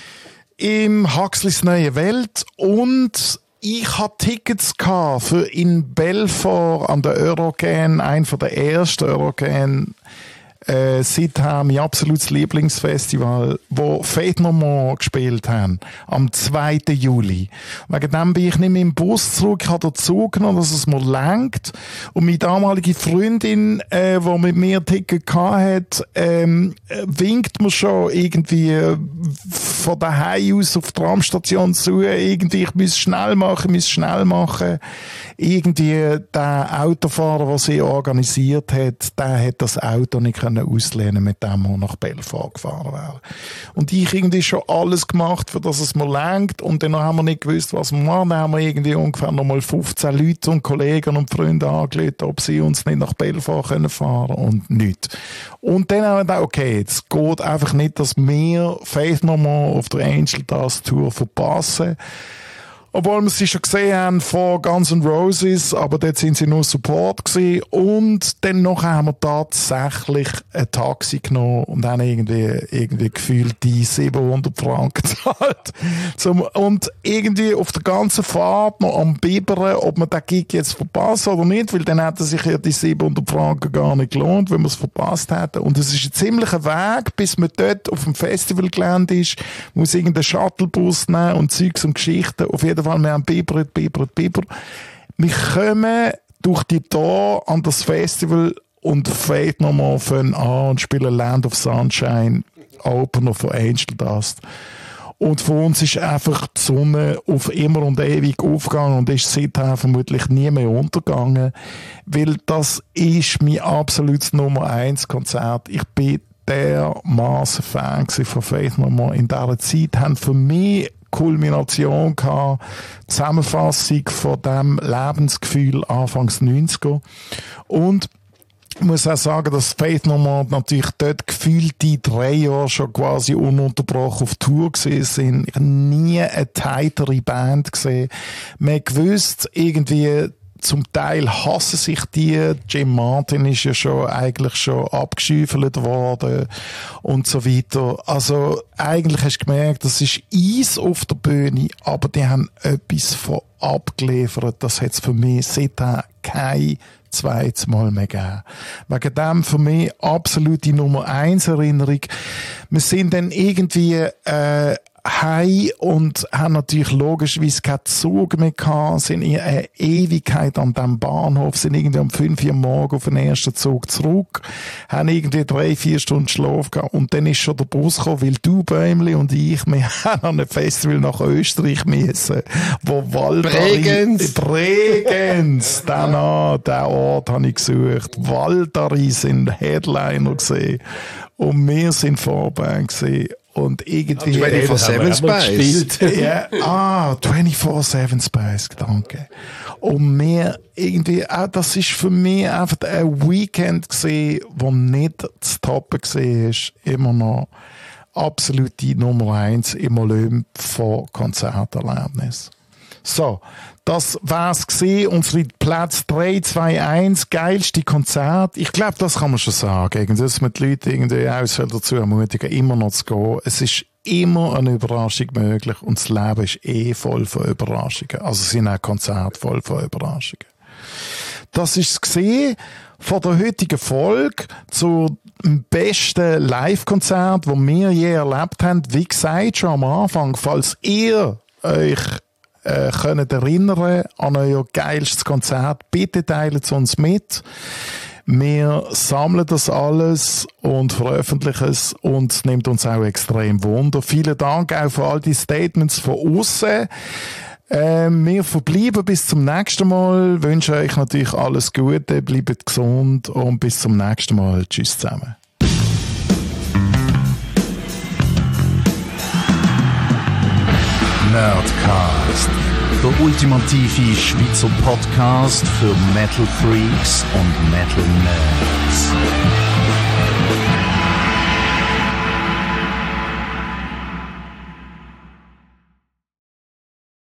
im Huxleys Neue Welt und ich hatte Tickets für in Belfort an der Eurocan, ein von der ersten Eurocan seither mein absolutes Lieblingsfestival, wo Faith No More gespielt haben, am 2. Juli. Wegen dem bin ich nicht mehr im Bus zurück, ich habe dazu genommen, dass es mir lenkt. Und meine damalige Freundin, die mit mir Ticket hatte, winkt mir schon irgendwie von daheim aus auf die Tramstation zu, irgendwie, ich muss schnell machen. Irgendwie der Autofahrer, der sie organisiert hat, der hat das Auto nicht auslehnen, mit dem er nach Belfort gefahren wäre. Und ich irgendwie schon alles gemacht, für dass es mir lenkt, und dann haben wir nicht gewusst, was wir machen. Dann haben wir irgendwie ungefähr nochmal 15 Leute und Kollegen und Freunde angerufen, ob sie uns nicht nach Belfort fahren können und nichts. Und dann haben wir gedacht, okay, es geht einfach nicht, dass wir Faith No More auf der Angel Dust Tour verpassen. Obwohl wir sie schon gesehen haben von Guns N' Roses, aber dort sind sie nur Support gewesen. Und dann noch haben wir tatsächlich ein Taxi genommen und haben irgendwie gefühlt die 700 Franken gezahlt. Und irgendwie auf der ganzen Fahrt noch am Bibbern, ob wir den Gig jetzt verpassen oder nicht, weil dann hätten sich ja die 700 Franken gar nicht gelohnt, wenn wir es verpasst hätten. Und es ist ein ziemlicher Weg, bis man dort auf dem Festivalgelände ist, muss irgendeinen Shuttlebus nehmen und Zeugs und Geschichten. Auf jeden Fall, wir haben bibbert. Wir kommen durch die Tor an das Festival und Faith No More fangen an und spielen Land of Sunshine, Opener von Angel Dust. Und für uns ist einfach die Sonne auf immer und ewig aufgegangen und ist seither vermutlich nie mehr untergegangen, weil das ist mein absolutes Nummer 1 Konzert. Ich bin dermaßen Fan von Faith No More. In dieser Zeit haben für mich Kulmination gehabt, Zusammenfassung von dem Lebensgefühl Anfangs 90er. Und ich muss auch sagen, dass Faith No More natürlich dort gefühlt die 3 Jahre schon quasi ununterbrochen auf Tour gewesen sind. Ich habe nie eine tightere Band gesehen. Man hat gewusst, irgendwie zum Teil hassen sich die. Jim Martin ist ja eigentlich schon abgeschüffelt worden und so weiter. Also eigentlich hast du gemerkt, das ist Eis auf der Bühne, aber die haben etwas von abgeliefert. Das hat es für mich seitdem kein zweites Mal mehr gegeben. Wegen dem für mich absolute Nummer 1 Erinnerung. Wir sind dann irgendwie heim und haben natürlich logischerweise keinen Zug mehr gehabt, sind in eine Ewigkeit an diesem Bahnhof, sind irgendwie um 5 Uhr morgens auf den ersten Zug zurück, haben irgendwie 3-4 Stunden Schlaf gehabt und dann ist schon der Bus gekommen, weil du, Bäumli und ich, wir haben an ein Festival nach Österreich müssen, wo Bregenz, den Ort habe ich gesucht, Waldari sind Headliner gesehen und wir sind Vorband gesehen. Und irgendwie 24/7 Spice. Ja, 24/7 Spice, danke. Und mir irgendwie, auch das ist für mich einfach ein Weekend gewesen, wo nicht zu toppen war, ist immer noch absolute Nummer 1 im Olymp von Konzerterlebnis. So, das wär's gewesen, unsere Platz 3, 2, 1, geilste Konzert. Ich glaube, das kann man schon sagen. Dass man die Leute irgendwie dazu ermutigen, immer noch zu gehen. Es ist immer eine Überraschung möglich und das Leben ist voll von Überraschungen. Also sind auch Konzerte voll von Überraschungen. Das ist es gewesen von der heutigen Folge zu dem besten Live-Konzert, das wir je erlebt haben. Wie gesagt, schon am Anfang, falls ihr euch könnt erinnern an euer geilstes Konzert, bitte teilt es uns mit. Wir sammeln das alles und veröffentlichen es und es nimmt uns auch extrem Wunder. Vielen Dank auch für all die Statements von außen. Wir verbleiben bis zum nächsten Mal. Wünsche euch natürlich alles Gute, bleibt gesund und bis zum nächsten Mal. Tschüss zusammen. Nerdcast, der ultimative Schweizer Podcast für Metal Freaks und Metal Nerds.